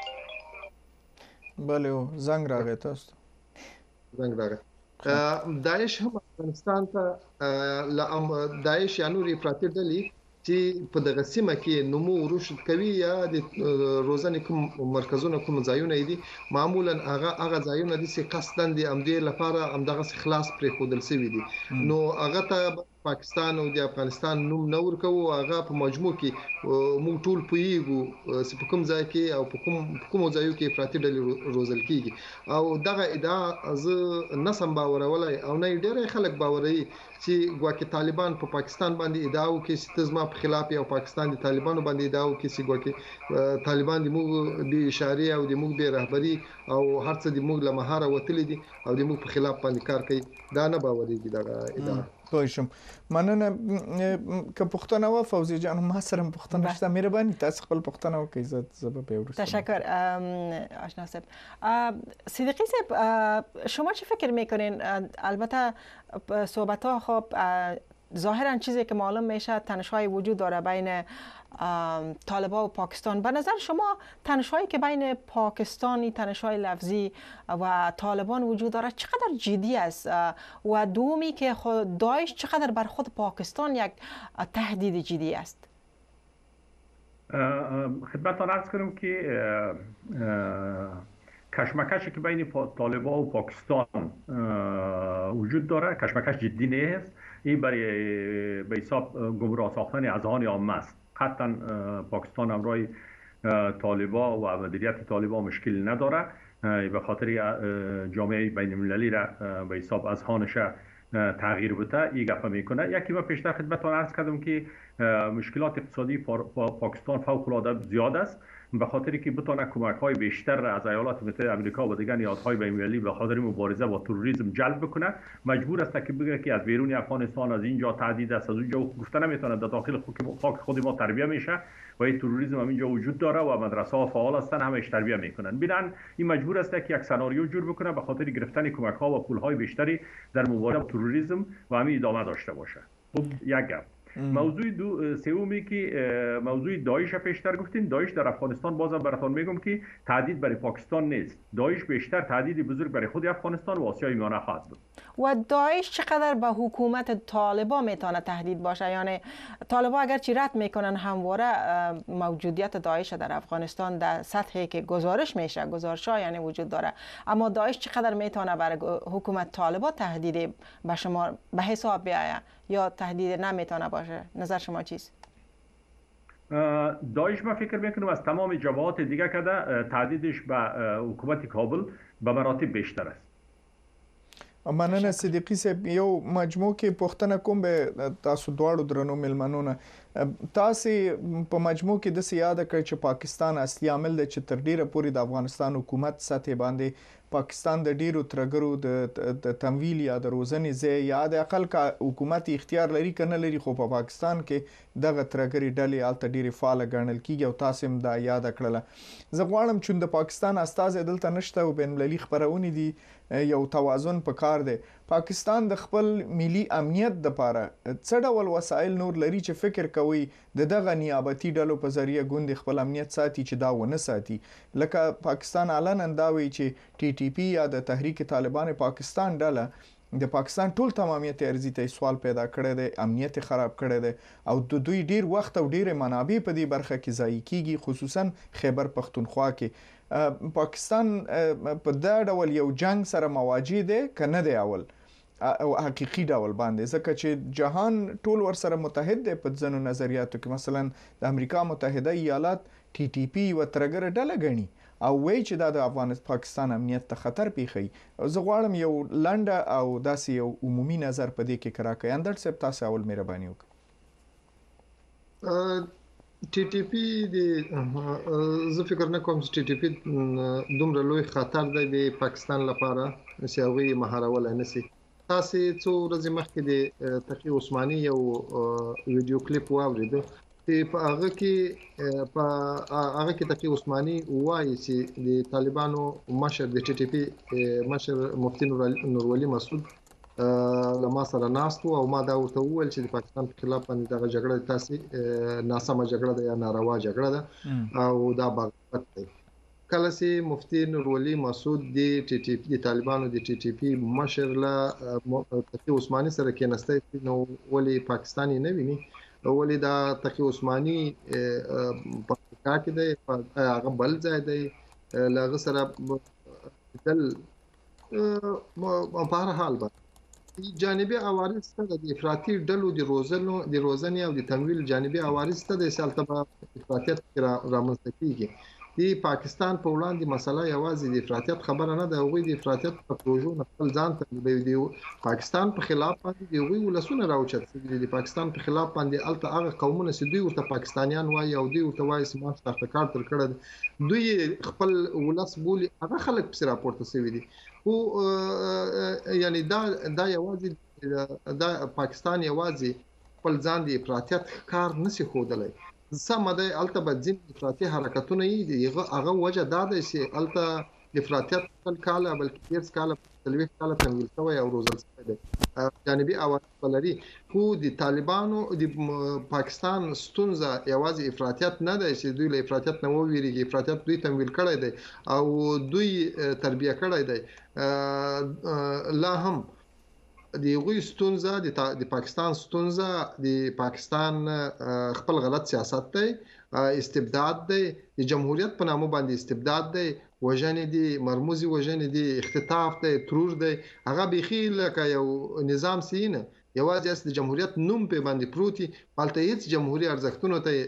بله زنګ راغی تاسو زنګ راغی داعش هم افغانستان ته داعش یا نور افراطي ډلې چې په دغه سیمه کې نمو رشد کوي یا د روزانه کوم مرکزونه کوم ځایونه دي معمولا هغه ځایونه دي چې قصدن دي امدې لپاره همدغه خلاص پرې خودل سوي دي نو هغه ته پاکستان او د افغانستان نوم نور کوو هغه په مجموع کې موږ ټول پویګو چې په کوم ځای کې او په کوم ځایو کې افراطي ډلې روزل کیږي او دغه ادعا ز نسم باورولای او نه ډېر خلک باوري چې ګواکې طالبان په پاکستان باندې ادعا وکړي چې تزما په خلاف او پاکستان د طالبانو باندې ادعا وکړي چې ګواکې طالبان د موږ د اشاره او د موږ به رهبری او هر څه د موږ له مهاره وتلې دي او د موږ په خلاف باندې کار کوي دا نه باورېږي دغه ادعا. پوښم مننه که پښتنه و فوزی جان ما سره پښتنه شته مهرباني تاسو خپل پښتنه وکړئ زه به ورسره. تشکر آشنا صاحب. صدیقی صاحب شما چه فکر میکنین؟ البته صحبت ها خب ظاهرا چیزی که معلوم میشه تنش‌های وجود داره بین طالبان و پاکستان. به نظر شما تنش‌هایی که بین پاکستانی تنش‌های لفظی و طالبان وجود داره چقدر جدی است و دومی که خود داعش چقدر بر خود پاکستان یک تهدید جدی است؟ خدمتتان عرض کنم که کشمکشی که بین طالبان و پاکستان وجود داره کشمکش جدی نیست. این برای به حساب گمراه ساختن اذهان عامه است. قطعا پاکستان همراه طالبان و مدیریت طالبان مشکل نداره به خاطر جامعه بین المللی را به حساب اذهانش تغییر بده این گپ میکنه. یکی من پیشتر خدمتتان عرض کردم که مشکلات اقتصادی پاکستان فوق العاده زیاد است به خاطری که بتونه کمک‌های بیشتر از ایالات متحده آمریکا و دیگر نهادهای بین‌المللی به خاطر مبارزه با تروریسم جلب بکنه مجبور است که بگه که از بیرون افغانستان از اینجا تهدید است از اونجا گفته نمیتونه در داخل خاک خود ما تربیه میشه و این تروریسم هم اینجا وجود داره و مدرسه‌ها فعال هستن همش تربیه میکنن. بنابراین این مجبور است که یک سناریو جور بکنه به خاطر گرفتن کمک‌ها و پول‌های بیشتری در مبارزه با تروریسم و همین ادامه داشته باشه. خب یک گپ موضوع سومی که موضوع داعش پیشتر گفتین داعش در افغانستان بازم براتون میگم که تهدید برای پاکستان نیست. داعش بیشتر تهدید بزرگ برای خود افغانستان و آسیای میانه خواهد بود. و داعش چقدر به حکومت طالبان میتونه تهدید باشه؟ یعنی طالبان اگر چی رد میکنن همواره موجودیت داعش در افغانستان در سطحی که گزارش میشه گزارش‌ها یعنی وجود داره اما داعش چقدر میتونه برای حکومت طالبان تهدید به شما به حساب بیاید یا تهدید نمیتونه باشه؟ نظر شما چیست؟ داعش من فکر میکنم از تمام جبهات دیگه کده تهدیدش به حکومت کابل به مراتب بیشتر است. مننه صدیقی صاحب یو مجموع کې پښتنه کوم به تاسو دواړو درنو ملمنونه تاسو په مجموع کې د سیاده کړ چې پاکستان اصلي عامل دی چې تر ډیره پورې د افغانستان حکومت سطح باندې پاکستان د ډیرو ترګرو د تمویل یا د روزنې ځای یا د اقل کا حکومت اختیار لري کنه لري خو په پاکستان کې دغه ترګری ډلې الته ډیره فعال ګڼل کیږي او تاسو هم دا یاد کړل. زه غواړم چې د پاکستان استازي دلته نشته او بین المللي خبرونه دي یو توازن پکار دی. پاکستان د خپل ملي امنیت لپاره څه ډول وسایل نور لري چې فکر کوي دغه نیابتي ډلو په ذریعہ ګوند خپل امنیت ساتي چې دا ونه ساتي لکه پاکستان علنا انداوي چې ټي ټي پی یا د تحریک طالبان پاکستان ډله د پاکستان ټول تمامیت ارزي ته سوال پیدا کړی دی امنیت خراب کړی دی او د دوی ډیر وخت او ډیر منابع په دې برخه کې ضایع کیږي خصوصا خیبر پختونخوا کې پاکستان په دا ډول یو جنگ سره مواجه دی کنه دی اول او حقيقي ډول باندې ځکه چې جهان ټول ور سره متحد دی په ځینو نظریاتو کې مثلا د امریکا متحده ایالات ټي ټي پی و ترګر ډله غني او وایي چې دا د افغانستان پاکستان امنیت ته خطر پیخي. زه غواړم یو لنډه او داسې یو عمومي نظر په دې کې کراکې اندر صاحب تاسو اول مهرباني وکړئ. ټي ټي پی د زه فکر نه کوم چې ټي ټي پی دومره لوی خطر دی د پاکستان لپاره چې هغه مهارول نه سي تاسو څو ورځې مخکې د تقی عثماني یو ویډیو کلیپ واوریدو چې په هغه کې تقی عثماني وایي چې د طالبانو مشر د ټي ټي پی مشر مفتي نورولي مسعود لما سره ناست او ما دا ورته وویل چې د پاکستان په خلاف باندې دغه جګړه تاسو ناسمه جګړه ده یا ناروا جګړه ده او دا بغاوت دی. کله چې مفتي نورولي مسعود د طالبانو د ټي ټي پی مشر له تقی عثماني سره کېناسته نو ولې پاکستاني نه ویني ولې دا تقی عثماني په کار کې دی هغه بل ځای دی لاغه سره دل په هر حال به جانبي عوارض ته د افراطي ډلو د روزنې او د تمویل جانبي عوارض ته د سالتبه افراطیت رامنځته کیږي. د پاکستان په وړاندې مسله یوازې د افراطیت خبره نه ده، هغوی د افراطیت په پروژو نه خپل ځان ته د پاکستان په خلاف باندې د هغوی ولسونه راوچت دي. د پاکستان په خلاف باندې الته هغه قومونه چې دوی ورته پاکستانیان وایي او دوی ورته وایي چې ما تاسو کار تر کړه دوی خپل ولس بولي هغه خلک په راپورته شوی دي. او یعنی دا یوازې دا پاکستان یوازې خپل ځان د افراطیت کار نشي خودلای. سمه ده الته به ځین افراطي حرکتونه دي هغه وجه دا ده چې الته افراطیت خپل کاله بلکې 30 کاله 30 کاله تمویل شوی او روزل شوی دی. جانبي عوارض لري خو د طالبانو د پاکستان ستونزه یوازې افراطیت نه ده چې دوی له افراطیت نه وویریږي. افراطیت دوی تمویل کړی دی او دوی تربیه کړی دی. لا هم د غوي ستونزه د پاکستان ستونزه د پاکستان خپل غلط سیاست دی، استبداد دی، د جمهوریت په نامه باندې استبداد دی، وژنې دي، مرموزي وژنې دي، اختطاف دی، ترور دی. هغه بيخي لکه یو نظام سینه یوازې د جمهوریت نوم په باندې پروتي پالته هیڅ جمهوریت ارزښتونو ته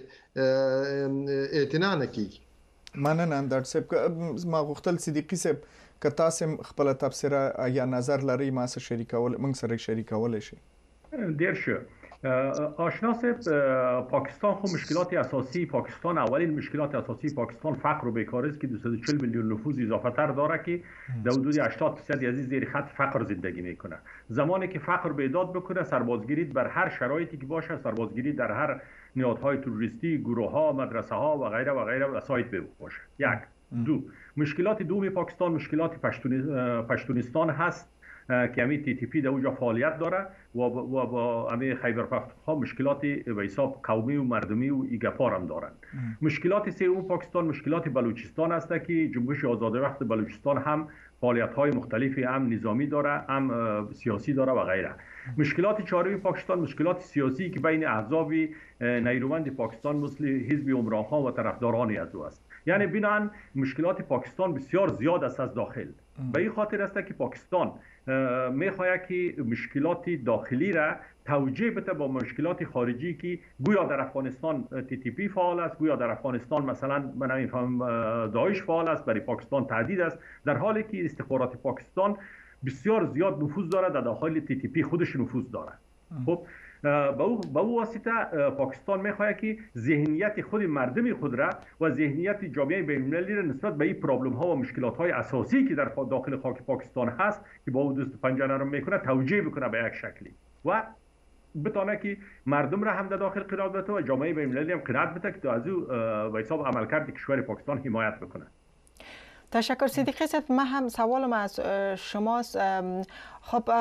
اعتنا نه کوي. مننه اندر صاحب ما غوښتل صدیقي صاحب که تاسو خپل تبصره یا نظر لري ما سره شریکول موږ سره شریکول شي. ډیر ښه. آشنا صاحب پاکستان خو مشکلات اساسی پاکستان اولین مشکلات اساسی پاکستان فقر و بیکاری است که 240 میلیون نفوس اضافه تر داره که در حدود 80% از زیر خط فقر زندگی میکنه. زمانی که فقر بیداد بکنه سربازگیری بر هر شرایطی که باشه، سربازگیری در هر نهادهای تروریستی، گروه ها، مدرسه ها و غیره و غیره وسایط باشه. یک. دو، مشکلات دوم پاکستان مشکلات پشتونستان هست که همین تی تی پی در اونجا فعالیت داره و با همین خیبر پختونخوا مشکلات به حساب قومی و مردمی و ایگپار هم دارن. مشکلات سوم پاکستان مشکلات بلوچستان است که جنبش آزادی وقت بلوچستان هم فعالیت های مختلفی هم نظامی داره هم سیاسی داره و غیره. مشکلات چهارم پاکستان مشکلات سیاسی که بین احزاب نیرومند پاکستان مثل حزب عمران خان و طرفداران از او است. یعنی بنابراین مشکلات پاکستان بسیار زیاد است از داخل. به این خاطر است که پاکستان میخواهد که مشکلات داخلی را توجیه بده با مشکلات خارجی که گویا در افغانستان تی تی پی فعال است، گویا در افغانستان مثلا من نمیفهم داعش فعال است، برای پاکستان تهدید است، در حالی که استخبارات پاکستان بسیار زیاد نفوذ دارد، در داخل تی تی پی خودش نفوذ دارد. خب با او واسطه پاکستان میخواهد که ذهنیت خود مردم خود را و ذهنیت جامعه بین‌المللی را نسبت به این پرابلم ها و مشکلات های اساسی که در داخل خاک پاکستان هست که با او دست پنجه نرم میکنه توجیه بکنه به یک شکلی و بتونه که مردم را هم در داخل قرار بده و جامعه بین‌المللی هم قرار بده که از او به حساب عملکرد کشور پاکستان حمایت بکنه. تشکر صدیقی صاحب. من هم سوالم از شماست. خب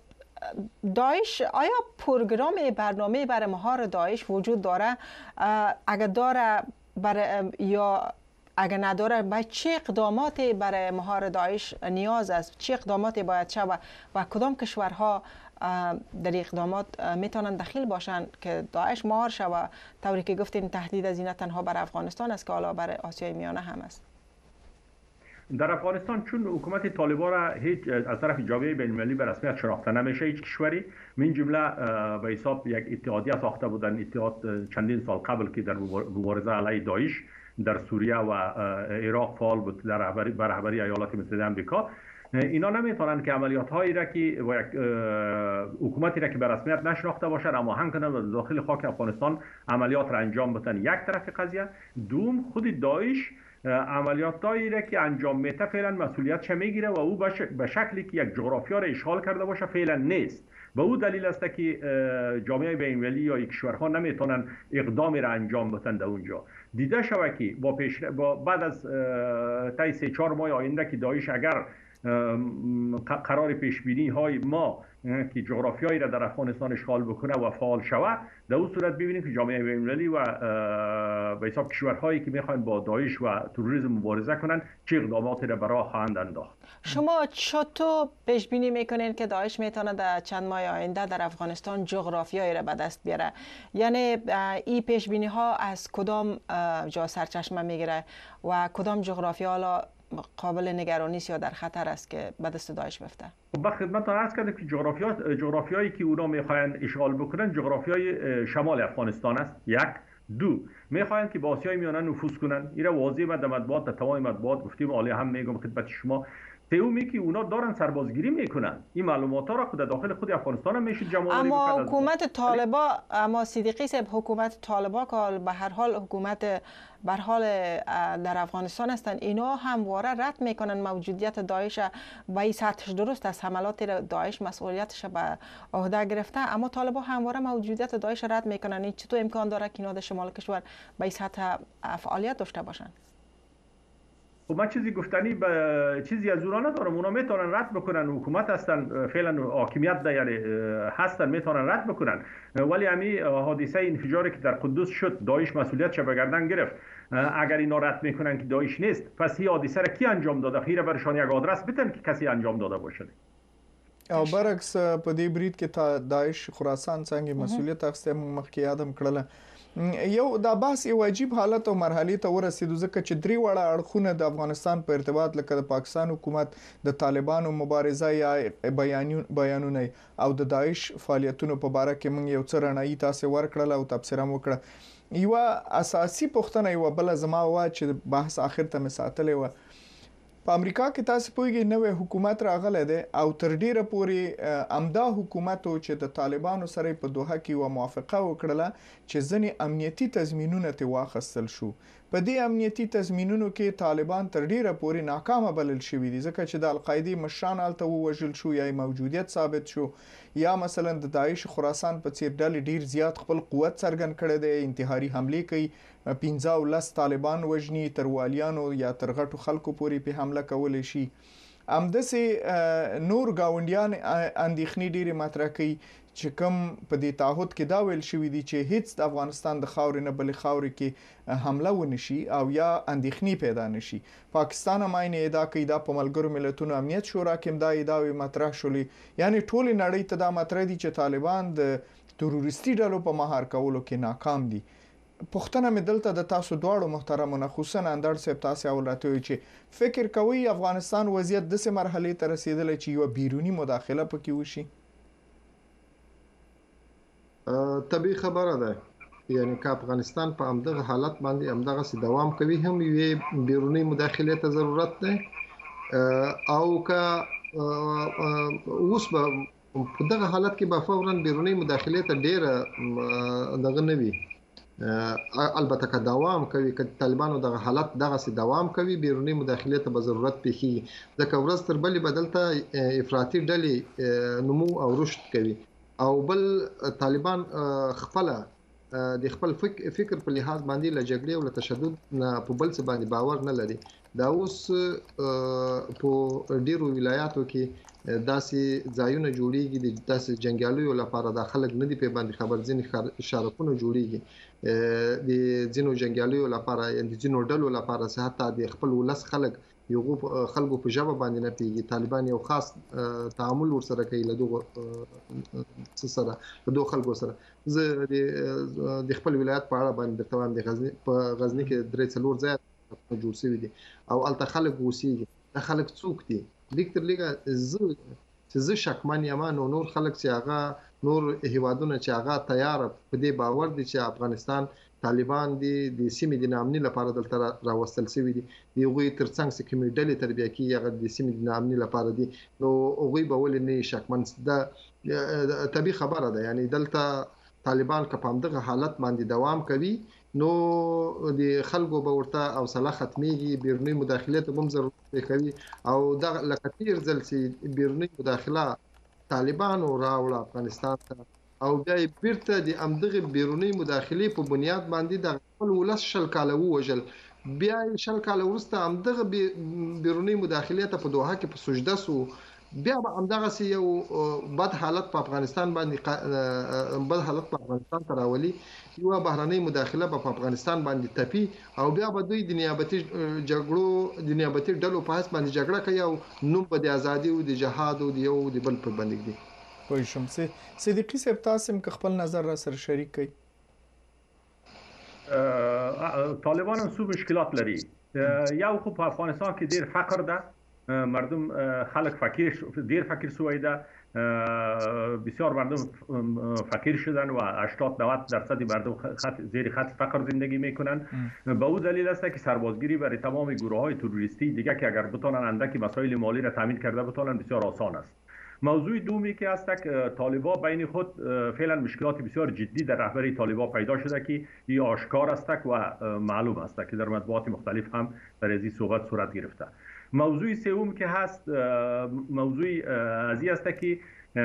داعش آیا پروگرام برنامه برای مهار داعش وجود داره؟ اگر داره یا اگر نداره باید چه اقداماتی برای مهار داعش نیاز است؟ چه اقداماتی باید شود و کدام کشورها در اقدامات میتونن دخیل باشن که داعش مهار شود؟ طوری که گفتین تهدید از این تنها برای افغانستان است که حالا برای آسیای میانه هم است. در افغانستان چون حکومت طالبان را هیچ از طرف جامعه بین‌المللی به رسمیت شناخته نمیشه هیچ کشوری، من جمله به حساب یک اتحادیه ساخته بودن، اتحاد چندین سال قبل که در مبارزه علیه داعش در سوریه و عراق فعال بود در رهبری ایالات متحده آمریکا. اینا نمیتونن که عملیات هایی را که و یک حکومتی را که به رسمیت نشناخته باشه اما هم کنن و داخل خاک افغانستان عملیات را انجام بدن. یک طرف قضیه. دوم خود داعش عملیاتایی را که انجام میده فعلا مسئولیتش میگیره و او به شکلی که یک جغرافیا را اشغال کرده باشه فعلا نیست. به او دلیل است که جامعه بین‌المللی یا کشورها نمیتونن اقدامی را انجام بدن در اونجا. دیده شود که با بعد از طی 3-4 ماه آینده که داعش اگر قرار پیش بینی های ما که جغرافیایی را در افغانستان اشغال بکنه و فعال شود، در اون صورت ببینیم که جامعه بین‌المللی و به حساب کشورهایی که میخواین با داعش و تروریسم مبارزه کنند چه اقداماتی را برای خواهند انداخت. شما چطور پیش بینی میکنین که داعش میتونه در چند ماه آینده در افغانستان جغرافیایی را به دست بیاره؟ یعنی این پیش بینی ها از کدام جا سرچشمه میگیره و کدام جغرافیا قابل نگرانی است یا در خطر است که به دست داعش بفته؟ با خدمتتان عرض کردم که جغرافیایی که اونا میخواین اشغال بکنن جغرافیای شمال افغانستان است. 1 2 میخواین که به آسیای میانه نفوذ کنن. این واضحه در مطبوعات، در تمام مطبوعات گفتیم، عالی هم میگم خدمت شما. سومی که اونا دارن سربازگیری میکنن. این معلومات ها را خود داخل خود افغانستان هم میشه جمع آوری اما حکومت طالبان، اما صدیقی صاحب، حکومت طالبان که به هر حال حکومت بر حال در افغانستان هستند، اینا همواره رد میکنن موجودیت داعش و این سطحش درست است، حملات داعش مسئولیتش به عهده گرفته، اما طالبان همواره موجودیت داعش رد میکنن. این چطور امکان داره که اینا در شمال کشور به این سطح فعالیت داشته باشن؟ خب من چیزی گفتنی به چیزی از اونا ندارم. اونا میتونن رد بکنن، حکومت هستن، فعلا حاکمیت یعنی هستن، میتونن رد بکنن. ولی همین حادثه انفجاری که در قدس شد داعش مسئولیتش به گردن گرفت. اگر اینا رد میکنن که داعش نیست، پس این حادثه را کی انجام داده؟ خیره برشان یک آدرس بدن که کسی انجام داده باشه. او برعکس په دې برید کې داعش خراسان څنګه مسؤلیت اخیسته مخکې یادم کړله. یو دا بحث یو عجیب حالت او مرحله ته ورسېدو ځکه چې درې وړه اړخونه د افغانستان په ارتباط لکه د پاکستان حکومت، د طالبانو مبارزه یا بیانونه او د داعش فعالیتونو په اړه کې موږ یو څه رڼایي تاسو ورکړل او تبصره وکړه. یو اساسي پوښتنه یو بل زما وا چې بحث اخر ته مساتلې و. په امریکا کې تاسو پوهیږئ نوې حکومت راغله ده او تر ډیره پورې امدا حکومت چې د طالبانو سره په دوحه کې و موافقه وکړه چې ځنې امنیتي تضمینونه ته واخیستل شو. په دې امنیتي تضمینونو کې طالبان تر ډیره پورې ناکام بلل شوی دي ځکه چې د القاعده مشران الته ووژل شو یا موجودیت ثابت شو، یا مثلا د داعش خراسان په څیر ډلې ډیر زیات خپل قوت څرګند کړي دي، انتحاري حمله کوي، 15 طالبان وژني، تر والیانو یا تر غټو خلکو پورې په حمله کول شي. امدسه نور گاونډیان اندېښنې ډېرې مطرح کوي چې کوم په دې تعهد کې دا ویل شوی دی چې هیڅ د افغانستان د خاورې نه بلې خاورې کې حمله ونشي او یا اندېښنې پیدا نشي. پاکستان هم عین ادعا کوي دا په ملګرو ملتونو امنیت شورا کې دا ادعاوې مطرح شولې. یعنی ټول نړۍ ته دا مطرح دي چې طالبان د تروریستي ډلو په مهار کولو کې ناکام دي. پښتنه مې دلته د تاسو دواړو محترمانه خصوصا اندړ صاحب تاسو اولته وي چې فکر کوي افغانستان وضعیت د سه مرحله ته رسیدلی چې یو بیرونی مداخله پکې وشي؟ طبيعي خبره ده، یعنی که افغانستان په همدغه حالت باندې همدغه سي دوام کوي هم یو بیرونی مداخله ته ضرورت ده او که اوس په دغه حالت کې به فورا بیرونی مداخله ته ډیره دغه نه وي. البته که دوام کوي، که طالبانو دغه حالت دغه سي دوام کوي بیرونی مداخله ته به ضرورت پیښي ځکه ورځ تر بلې بدلته افراطي ډلې نمو او رشد کوي او بل طالبان خپل د خپل فکر په لحاظ باندې له جګړې او له تشدد نه په بل څه باندې باور نه لري. دا اوس په ډیرو ولایاتو کې داسې ځایونه جوړیږي د داسې جنگیالیو لپاره د خلک نه دی په باندې خبر ځینې شارکونه جوړیږي د ځینو جنگیالیو لپاره د ځینو ډلو لپاره حتی د خپل ولس خلک یو خلکو په ژبه باندې نه پیږي. طالبان یو خاص تعامل ورسره کوي له دوه خلکو سره. زه د خپل ولایت په اړه باندې د توان د غزنی کې درې څلور ځای جوړ شوی دي او الته خلک اوسېږي. دا خلک څوک دي؟ لیک تر لیکه زه شکمن یم نو نور خلک چې هغه نور هیوادونه چې هغه تیار په دې باور دي چې افغانستان طالبان دي د سیمې د نامني لپاره دلته راوستل شوی دي. دوی ترڅنګ چې کومې ډلې تربیه کوي هغه د سیمې د نامني لپاره دي نو هغه به ولې نه شکمن. دا طبيعي خبره ده. یعنی دلته طالبان که په همدغه حالت باندې دوام کوي نو د خلکو به ورته حوصله ختميږي، بیرونی مداخله ته هم ضرورت کوي او د لکتیر ځل چې بیرونی مداخله طالبانو راوړ افغانستان ته او بیا بیرته د امدغه بیرونی مداخله په بنیاد باندې د خپل ولس شل کاله وژل، بیا شل کاله وروسته امدغه بیرونی مداخله ته په دوحه کې په سجده سو، بیا همدغه یو بد حالت په افغانستان باندې بد حالت په افغانستان ته راولي، یو بهرنۍ مداخله په افغانستان باندې تپي او بیا به دوی د نیابتي جګړو د نیابتي ډلو په حساب باندې جګړه کوي او نوم په د ازادي او د جهاد او د یو د بل په باندې دي. پوه شم. صدیقي صاحب تاسو هم خپل نظر را سره شریک کړئ. طالبان هم څو مشکلات لري. یو خو په افغانستان کې ډیر فقر ده، مردم خلق دیر فقیر شوی ده، بسیار مردم فقیر شدن و 80-90% مردم زیر خط فقر زندگی میکنن. به او دلیل است که سربازگیری برای تمام گروه های تروریستی دیگه که اگر بتونن اندکی مسائل مالی را تامین کرده بتونن بسیار آسان است. موضوع دومی که است که طالبان بین خود فعلا مشکلات بسیار جدی در رهبری طالبان پیدا شده که این آشکار است و معلوم است که در مطبوعات مختلف هم در این صحبت صورت گرفته. موضوع سوم که هست موضوع ازی است که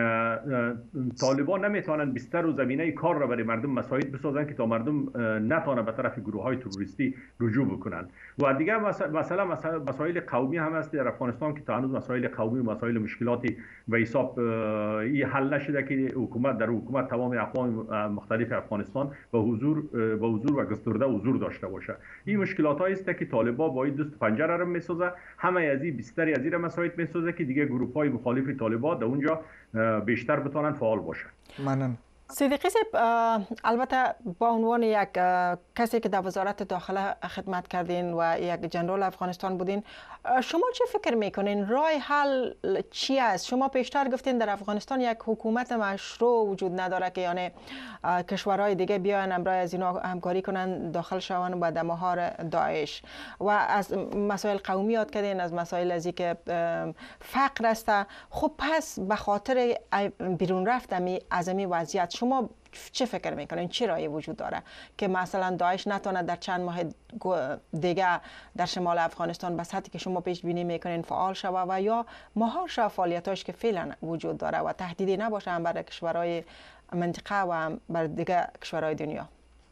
طالبان نمیتونن بستر و زمینه کار را برای مردم مساعد بسازن که تا مردم نتونن به طرف گروه های تروریستی رجوع بکنن. و دیگه مثلا مسائل قومی هم هست در افغانستان که تا هنوز مسائل قومی و مسائل مشکلاتی به حساب این حل نشده که حکومت تمام اقوام مختلف افغانستان به حضور و گسترده حضور داشته باشه. این مشکلات هایی است که طالبان با این دست پنجره را میسازه، همه از این بستری از این مسائل میسازه که دیگه گروه های مخالف طالبان در اونجا بیشتر بتونن فعال باشن. ممنون. صدیقی صاحب، البته با عنوان یک کسی که در وزارت داخله خدمت کردین و یک جنرال افغانستان بودین، شما چه فکر میکنین راه حل چی است؟ شما پیشتر گفتین در افغانستان یک حکومت مشروع وجود نداره که یعنی کشورهای دیگه بیاین امرای از اینا همکاری کنن داخل شون با دماهار داعش و از مسائل قومی یاد کردین، از مسائل ازی که فقر است. خب پس به خاطر بیرون رفتن از این وضعیت شما چه فکر میکنین چه راهی وجود داره که مثلا داعش نتونه در چند ماه دیگه در شمال افغانستان به سطحی که شما پیش بینی میکنین فعال شوه و یا مهار شوه فعالیتاش که فعلا وجود داره و تهدیدی نباشه هم برای کشورهای منطقه و هم بر دیگه کشورهای دنیا؟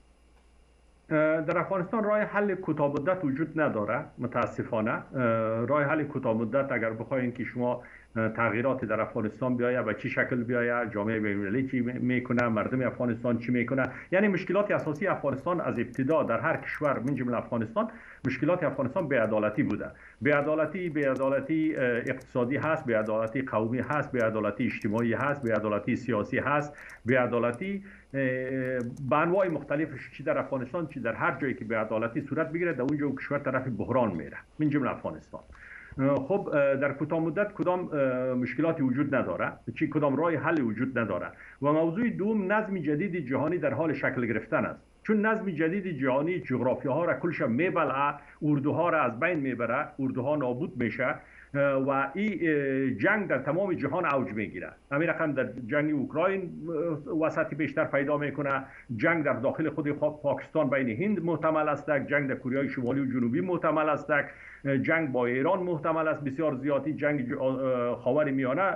در افغانستان راه حل کوتاه مدت وجود نداره متاسفانه. راه حل کوتاه مدت اگر بخواین که شما تغییراتی در افغانستان بیاید و چی شکل بیاید، جامعه بین‌المللی چی میکنه، مردم افغانستان چی میکنه، یعنی مشکلات اساسی افغانستان از ابتدا در هر کشور من جمله افغانستان، مشکلات افغانستان بی‌عدالتی بوده. بی‌عدالتی اقتصادی هست، بی‌عدالتی قومی هست، بی‌عدالتی اجتماعی هست، بی‌عدالتی سیاسی هست، بی‌عدالتی به انواع مختلفش چی در افغانستان چی در هر جایی که بی‌عدالتی صورت بگیره در اونجا کشور طرف بحران میره من جمله افغانستان. خب در کوتاه مدت کدام مشکلاتی وجود نداره، چی کدام راه حل وجود نداره. و موضوع دوم نظم جدید جهانی در حال شکل گرفتن است، چون نظم جدید جهانی جغرافیاها را کلش میبلعه، اردوها را از بین میبره، اردوها نابود میشه و این جنگ در تمام جهان اوج میگیره. همین رقم در جنگ اوکراین وسطی بیشتر پیدا میکنه، جنگ در داخل خود پاکستان بین هند محتمل است، جنگ در کره شمالی و جنوبی محتمل است، جنگ با ایران محتمل است بسیار زیادی، جنگ خاور میانه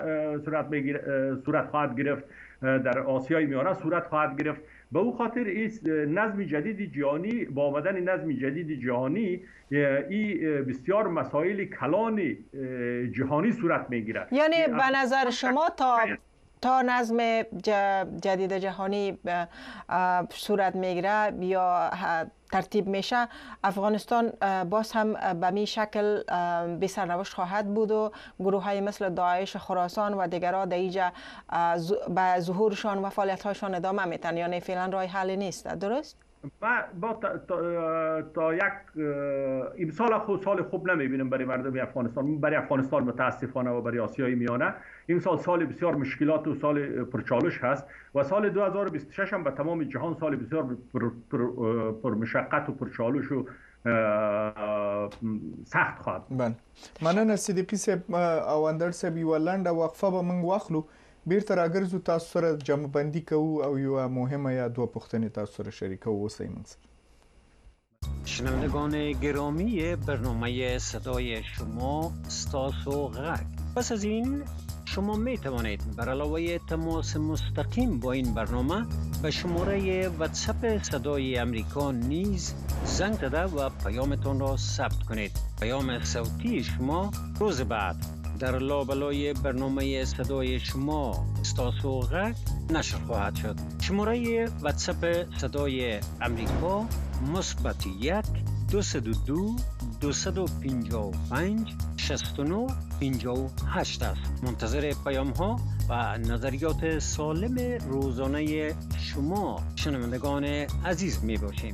صورت خواهد گرفت، در آسیای میانه صورت خواهد گرفت. به او خاطر این نظم جدید جهانی با آمدن نظم جدید جهانی این بسیار مسائل کلان جهانی صورت میگیره. یعنی به نظر شما تا نظم جدید جهانی صورت میگیره یا ترتیب میشه، افغانستان باز هم به می شکل بی سرنوشت خواهد بود و گروه های مثل داعش خراسان و دیگرها در اینجا به ظهورشان و فعالیت هایشان ادامه میتن، یعنی فعلا راه حل نیست، درست؟ با تا یک امسال خود سال خوب نمیبینم برای مردم افغانستان، برای افغانستان متاسفانه و برای آسیای میانه. امسال سال بسیار مشکلات و سال پرچالش هست و سال 2026 هم به تمام جهان سال بسیار پر مشقت و پرچالش و سخت خواهد. بله. مننه صدیقی صاحب او اندر صاحب یو لنډه وقفه به موږ واخلو، بیرته راګرځو، تاسو سره جمع بندي کوو او یو مهمه یا دوه پوښتنې تاسو سره شریکو. اوسئ موږ سره. شنوندگان گرامی برنامه صدای شما ستاسو غک. پس از این شما می توانید بر علاوه تماس مستقیم با این برنامه به شماره واتساپ صدای امریکا نیز زنگ زده و پیامتان را ثبت کنید. پیام صوتی شما روز بعد در لابلای برنامه صدای شما ستاسو غک نشر خواهد شد. شماره واتساپ صدای امریکا +1 202 255 69 58 است. منتظر پیام ها و نظریات سالم روزانه شما شنوندگان عزیز می باشیم.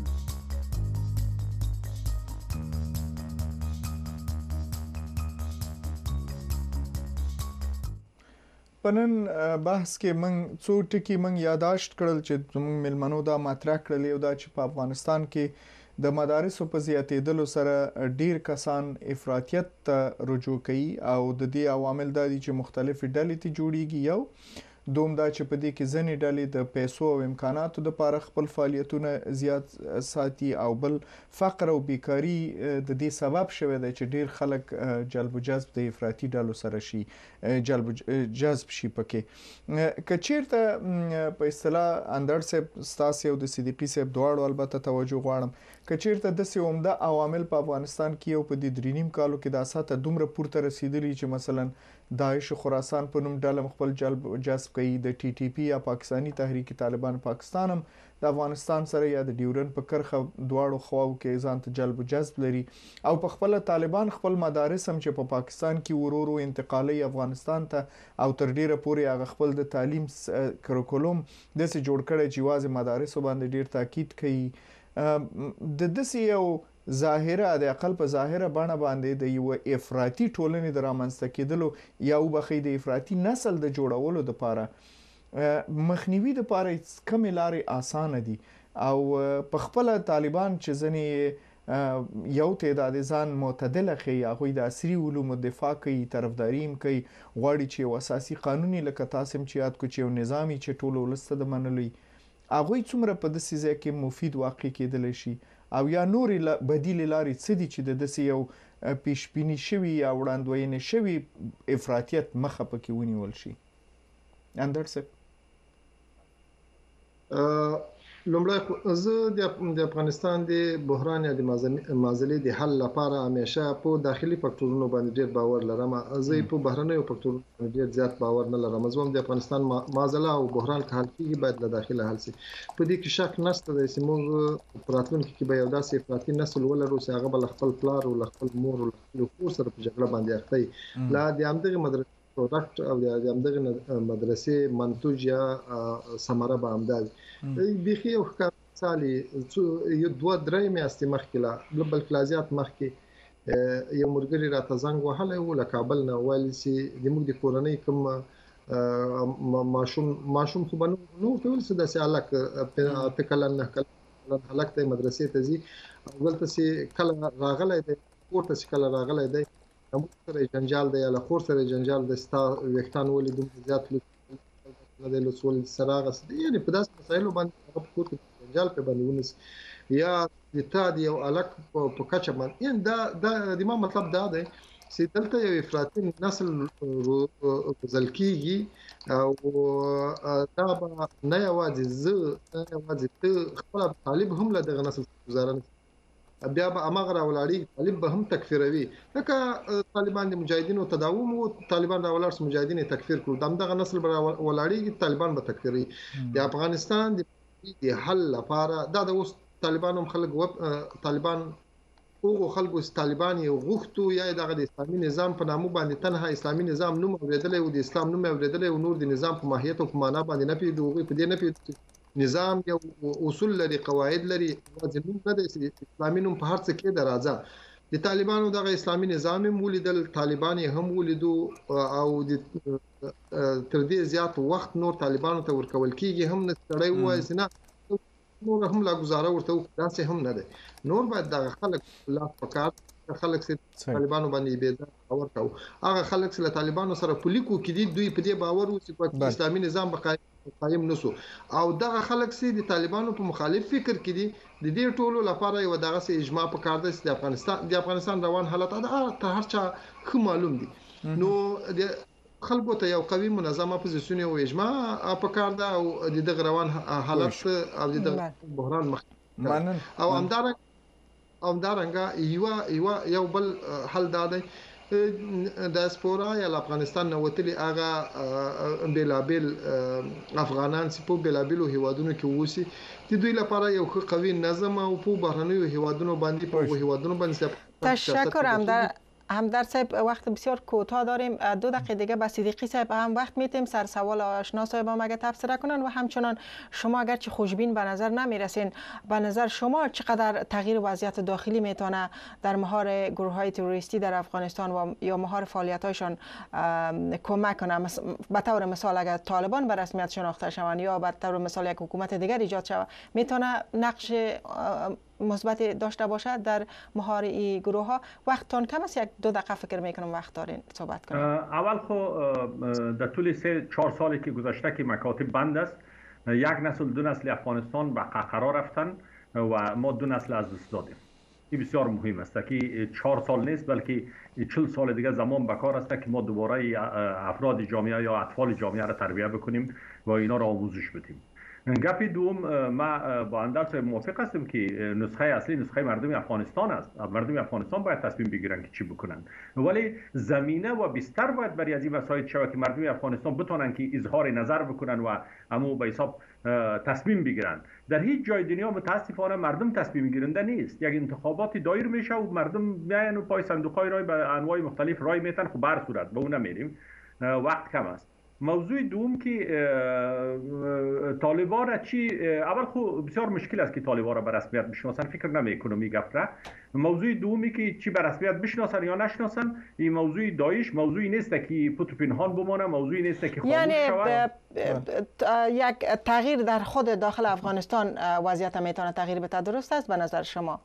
پنن بحث کې من څو ټکي من یاداشت کړل چې زموږ ملمنو دا مطرح کړل یو دا چې په افغانستان کې د مدارسو په زیاتېدلو سره ډیر کسان افراطیت ته رجوع کوي او د دې عوامل دا دي چې مختلفې ډلې ته جوړیږي. یو دوم دا چې په دې کې ځینې ډلې د پیسو او امکاناتو د لپاره خپل فعالیتونه زیات ساتي او بل فقر او بیکاری د دې سبب شوی دی چې ډیر خلک جلب و جذب د افراطي ډلو سره شي جذب شي پکې. که چیرته په اصطلاح اندر صاحب ستاسو او د صدیقي صاحب دواړو البته توجه غواړم که چیرته د عمده عوامل په افغانستان کې او په دې درینیم کالو کې د اساسه دومره پورته رسیدلی چې مثلا داعش خراسان په نوم ډله خپل جلب جذب کوي، د ټي ټي پی یا پاکستانی تحریک طالبان پاکستان هم د افغانستان سره یا د ډیورن په کرخه دواړو خواو کې ځان ته جلب جذب لري او په خپل طالبان خپل مدارس هم چې په پاکستان کې ورورو انتقالي افغانستان ته او تر ډیره پورې هغه خپل د تعلیم کریکولم د څه جوړ کړي چې واځي مدارس باندې ډیر تاکید کوي. د دسي یو ظاهره د عقل په ظاهره باندې باندې د یو افراطي ټولنې د رامنځته کېدلو یا وبخې د افراطي نسل د جوړولو لپاره مخنیوي لپاره کوم لارې اسانه دي او په خپل طالبان چې ځنې یو تعداد ځان معتدل خي هغه د عصري علومو دفاع کوي، طرفداري هم کوي، غواړي چې اساسي قانوني لکه تاسو هم چې یاد کو چې یو نظامی چې ټول ولسته د منلوي هغه څومره په داسې ځای کې مفید واقع کېدل شي او یا نورې بدیل لارې څه دي چې د داسې یو پیشبینی شوی یا وړاندوینې شوی افراطیت مخه پکې ونیول شي. اندر صاحب لومړی زه د افغانستان د بحران یا د معضلې د حل لپاره همیشه په داخلي فاکتورونو باندې ډیر باور لرم. زه په بهرنیو فاکتورونو ډیر زیات باور نه لرم. زه هم د افغانستان معضله او بحران که حل کیږي باید له داخله حل شي. په دې کې شک نشته د سیمو پراتلونکو کې به یو داسې افراطي نسل ولرو چې هغه بل خپل پلار او خپل مور او خپل کور سره په جګړه باندې اخته لا د همدغه مدرسې پروډکټ او د همدغه مدرسې منتوج یا ثمره به همدغه بيخي او ښکارسالي یو 2-3 میاشتې مخکې لا بل کلازيات مخکې یو مرګري راته زنګ وهلی و له کابل نه ویل چې د موږ د کورنۍ کوم ماشوم خو به نو ورته ویل چې داسې هلک 8 کلن 9 کلن هلک ته مدرسې ته ځي او دلته چې کله راغلی دی کور ته چې کله راغلی دی موږ سره جنجال دی یا له خور سره جنجال دی ستا ویښتان ولې دومره زیات نه د لوسول سراغ یعنی په داسې مسایلو باندې په کور کې جنجال په باندې ونس یا د تا دی او الک په کچه باندې ان دا د ما مطلب دا دی چې دلته یو افراطي نسل روزل کیږي او دا به نه یوازې زه نه یوازې ته خپل طالب هم له دغه نسل گزارنه بیا به امغه راولاړي طالب به هم تکفیروي لکه طالبان د مجاهدینو تداوم او طالبان راولارس مجاهدین تکفیر کړو دغه نسل به ولاړي طالبان به تکفیري د افغانستان د حل لپاره دا د اوس طالبان هم خلک طالبان او خلکو طالبان یو غوښتو یا دغه د اسلامي نظام په نامو باندې تنها اسلامي نظام نوم اوریدل او د اسلام نوم اوریدل او نور د نظام په ماهیت او په معنا باندې نه پیډوغي په دې نه پیډ نظام یو اصول لري قواعد لري ځینې نه د اسلامي نوم په هر څه کې درازه د طالبانو دغه اسلامي نظام مولیدل طالبان هم ولیدو او د تر دې زیات وخت نور طالبانو ته ورکول کیږي هم نه ستړی وای سينه نور هم لا گزاره ورته داسې هم نه ده نور باید دغه خلک لا فقط خلک چې طالبانو باندې بيځه باور کوي هغه خلک چې طالبانو سره پولیکو کې دي دوی په دې باور و چې اسلامي نظام بقای قایم نشو او دغه خلک سي د طالبانو په مخالف فکر کې دي د دې ټولو لپاره یو دغه سي اجماع په کار دی د افغانستان روان حالت تر هر چا خو معلوم دي نو د خلکو ته یو قوي منظمه پوزیشن او اجماع په کار ده او د دغه روان حالت او د بحران مخ او همدارنګه یو بل حل دی دیاسپورا یا افغانستان نو وتلی هغه بلابل افغانان چې په بلابلو هیوادونو کې ووسی د دوی لپاره یو قوي نظم او په بهرنیو هیوادونو باندې تشکر همدرد صاحب. وقت بسیار کوتاه داریم، 2 دقیقه دیگه به صدیقی صاحب هم وقت میتیم سر سوال آشنا صاحب هم اگه تبصره کنن و همچنان شما اگرچه خوشبین به نظر نمیرسین، به نظر شما چقدر تغییر وضعیت داخلی میتونه در مهار گروه های تروریستی در افغانستان و یا مهار فعالیت هایشان کمک کنه؟ به طور مثال اگر طالبان به رسمیت شناخته شوند یا به طور مثال یک حکومت دیگر ایجاد شود، میتونه نقش مثبت داشته باشد در مهار این گروه ها؟ وقتتان کم است، 1-2 دقیقه فکر میکنم وقت دارین صحبت کنیم. اول خو در طول 3-4 سالی که گذشته که مکاتب بند است، 1 نسل 2 نسل افغانستان به قهقرا رفتن و ما 2 نسل از دست دادیم. این بسیار مهم است که 4 سال نیست بلکه 40 سال دیگه زمان بکار است که ما دوباره افراد جامعه یا اطفال جامعه را تربیت بکنیم و اینا را آموزش بدیم. گپ دوم، ما با اندرس موافق هستم که نسخه اصلی نسخه مردم افغانستان است. مردم افغانستان باید تصمیم بگیرن که چی بکنن، ولی زمینه و بستر باید برای از این وسایل شود که مردم افغانستان بتونن که اظهار نظر بکنن و همو به حساب تصمیم بگیرن. در هیچ جای دنیا متاسفانه مردم تصمیم گیرنده نیست. یک انتخاباتی دایر میشه و مردم میان و پای صندوق‌های رای به انواع مختلف رای میتن. خب بر صورت به اون نمیریم، وقت کم است. موضوع دوم که طالبان را چی، اول خب بسیار مشکل است که طالبان را به رسمیت بشناسن، فکر نمیکنم این گپ را. موضوع دومی که چی به رسمیت بشناسن یا نشناسن، این موضوع داعش موضوعی نیست که پتو پنهان بمانه، موضوعی نیست که خاموش شود. یک تغییر در خود داخل افغانستان وضعیت میتونه تغییر بده، درست است به نظر شما؟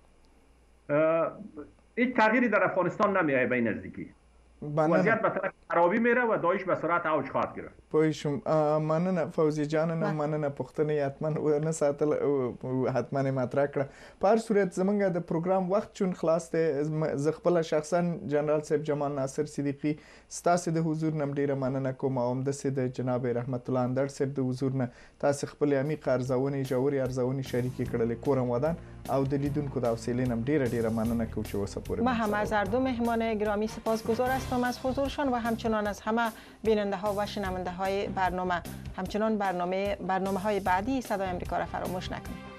این تغییری در افغانستان نمیایه به نزدیکی. وضعیت به طرف خرابی میره و داعش به سرعت اوج خواهد گرفت. پویشم. مننه فوزی جان، نو مننه پښتنې حتما نه ساتل حتما مطرح کړه. په هر صورت زمونږ د پروګرام وخت چون خلاص دی. زه خپل شخصا جنرال صاحب جمال ناصر صدیقی ستاسو د حضور نم ډیره مننه کوم او هم د جناب رحمت الله اندر صاحب د حضور نه تاسو خپل عمیق ارزونې جوړې ارزونې شریکې کړلې. کورم ودان او د لیدونکو د حوصلې نم ډیره مننه کوم چې وسه پورې. ما هم از هر دو مهمان گرامی سپاسگزار هستم از حضورشان و همچنان از همه بیننده ها و شنونده های برنامه. همچنان برنامه های بعدی صدای امریکا را فراموش نکنید.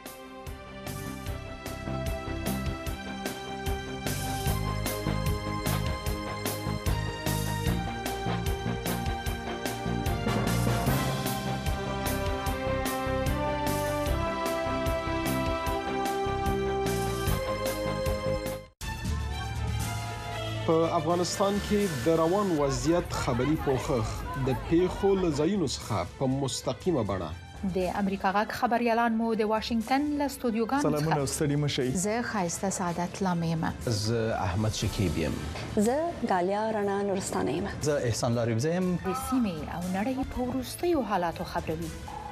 په افغانستان کې د روان وضعیت خبري پوښښ د پیښو له ځایونو څخه په مستقیمه بڼه د امریکا غږ خبريالان مو د واشنگټن له استودیوګانو څخه سلامونه ستړي مشئ. زه خایسته سعادت لامیم. زه احمد شکیب یم. زه غالیا رڼا نورستانه یم. زه احسان لاریب یم. د سیمې او نړۍ په وروستیو حالاتو خبروي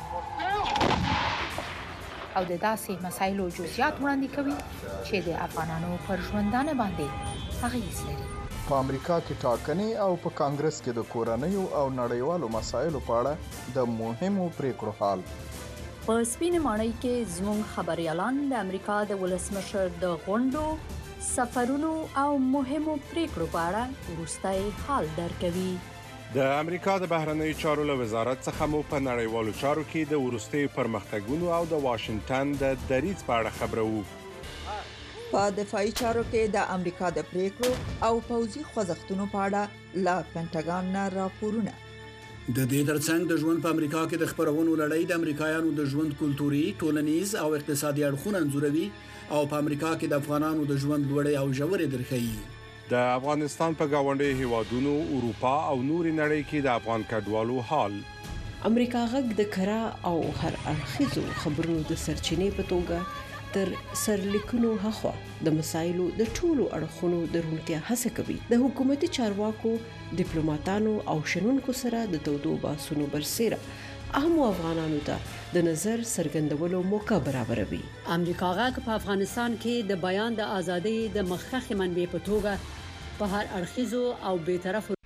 او د داسې مسایلو جزئیات وړاندې کوي چې د افغانانو پر ژوندانه باندې اغیز لري. په امریکا کې ټاکنې او په کانګرس کې د کورنیو او نړیوالو مسایلو په اړه د مهمو پریکړو حال. په سپینې ماڼۍ کې زموږ خبريالان د امریکا د ولسمشر د غونډو، سفرونو او مهمو پریکړو په اړه وروستي حال درکوي. د امریکا د بهرنیو چارو له وزارت څخه مو په نړیوالو چارو کې د وروستي پرمختګونو او د واشنگټن د دریځ په اړه خبرو. په دفاعي چارو کې د امریکا د پریکړو او پوځي خوځښتونو په اړه لا پینټاګان نه راپورونه. د دې ترڅنګ د ژوند په امریکا کې د خبرونو لړۍ د امریکایانو د ژوند کلتوري، ټولنیز او اقتصادي اړخونه انځوروي او په امریکا کې د افغانانو د ژوند لوړې او ژورې درښيي. د افغانستان په گاونډي هیوادونو، اروپا او نوري نړۍ کې د افغان کډوالو حال. امریکا غږ د کرا او هر اړخیزو خبرونو د سرچینې په توګه تر سرلیکونو هخوا د مسایلو د ټولو اړخونو د روڼتیا هڅه کوي. د حکومتي چارواکو، ډیپلوماټانو او شنونکو سره د تودو بحثونو برسېره عامو افغانانو ته د نظر څرګندولو موقع برابروي. امریکا غاک په افغانستان کې د بیان د ازادۍ د مخکخ منبع په توګه په هر اړخیزو او بیطرفو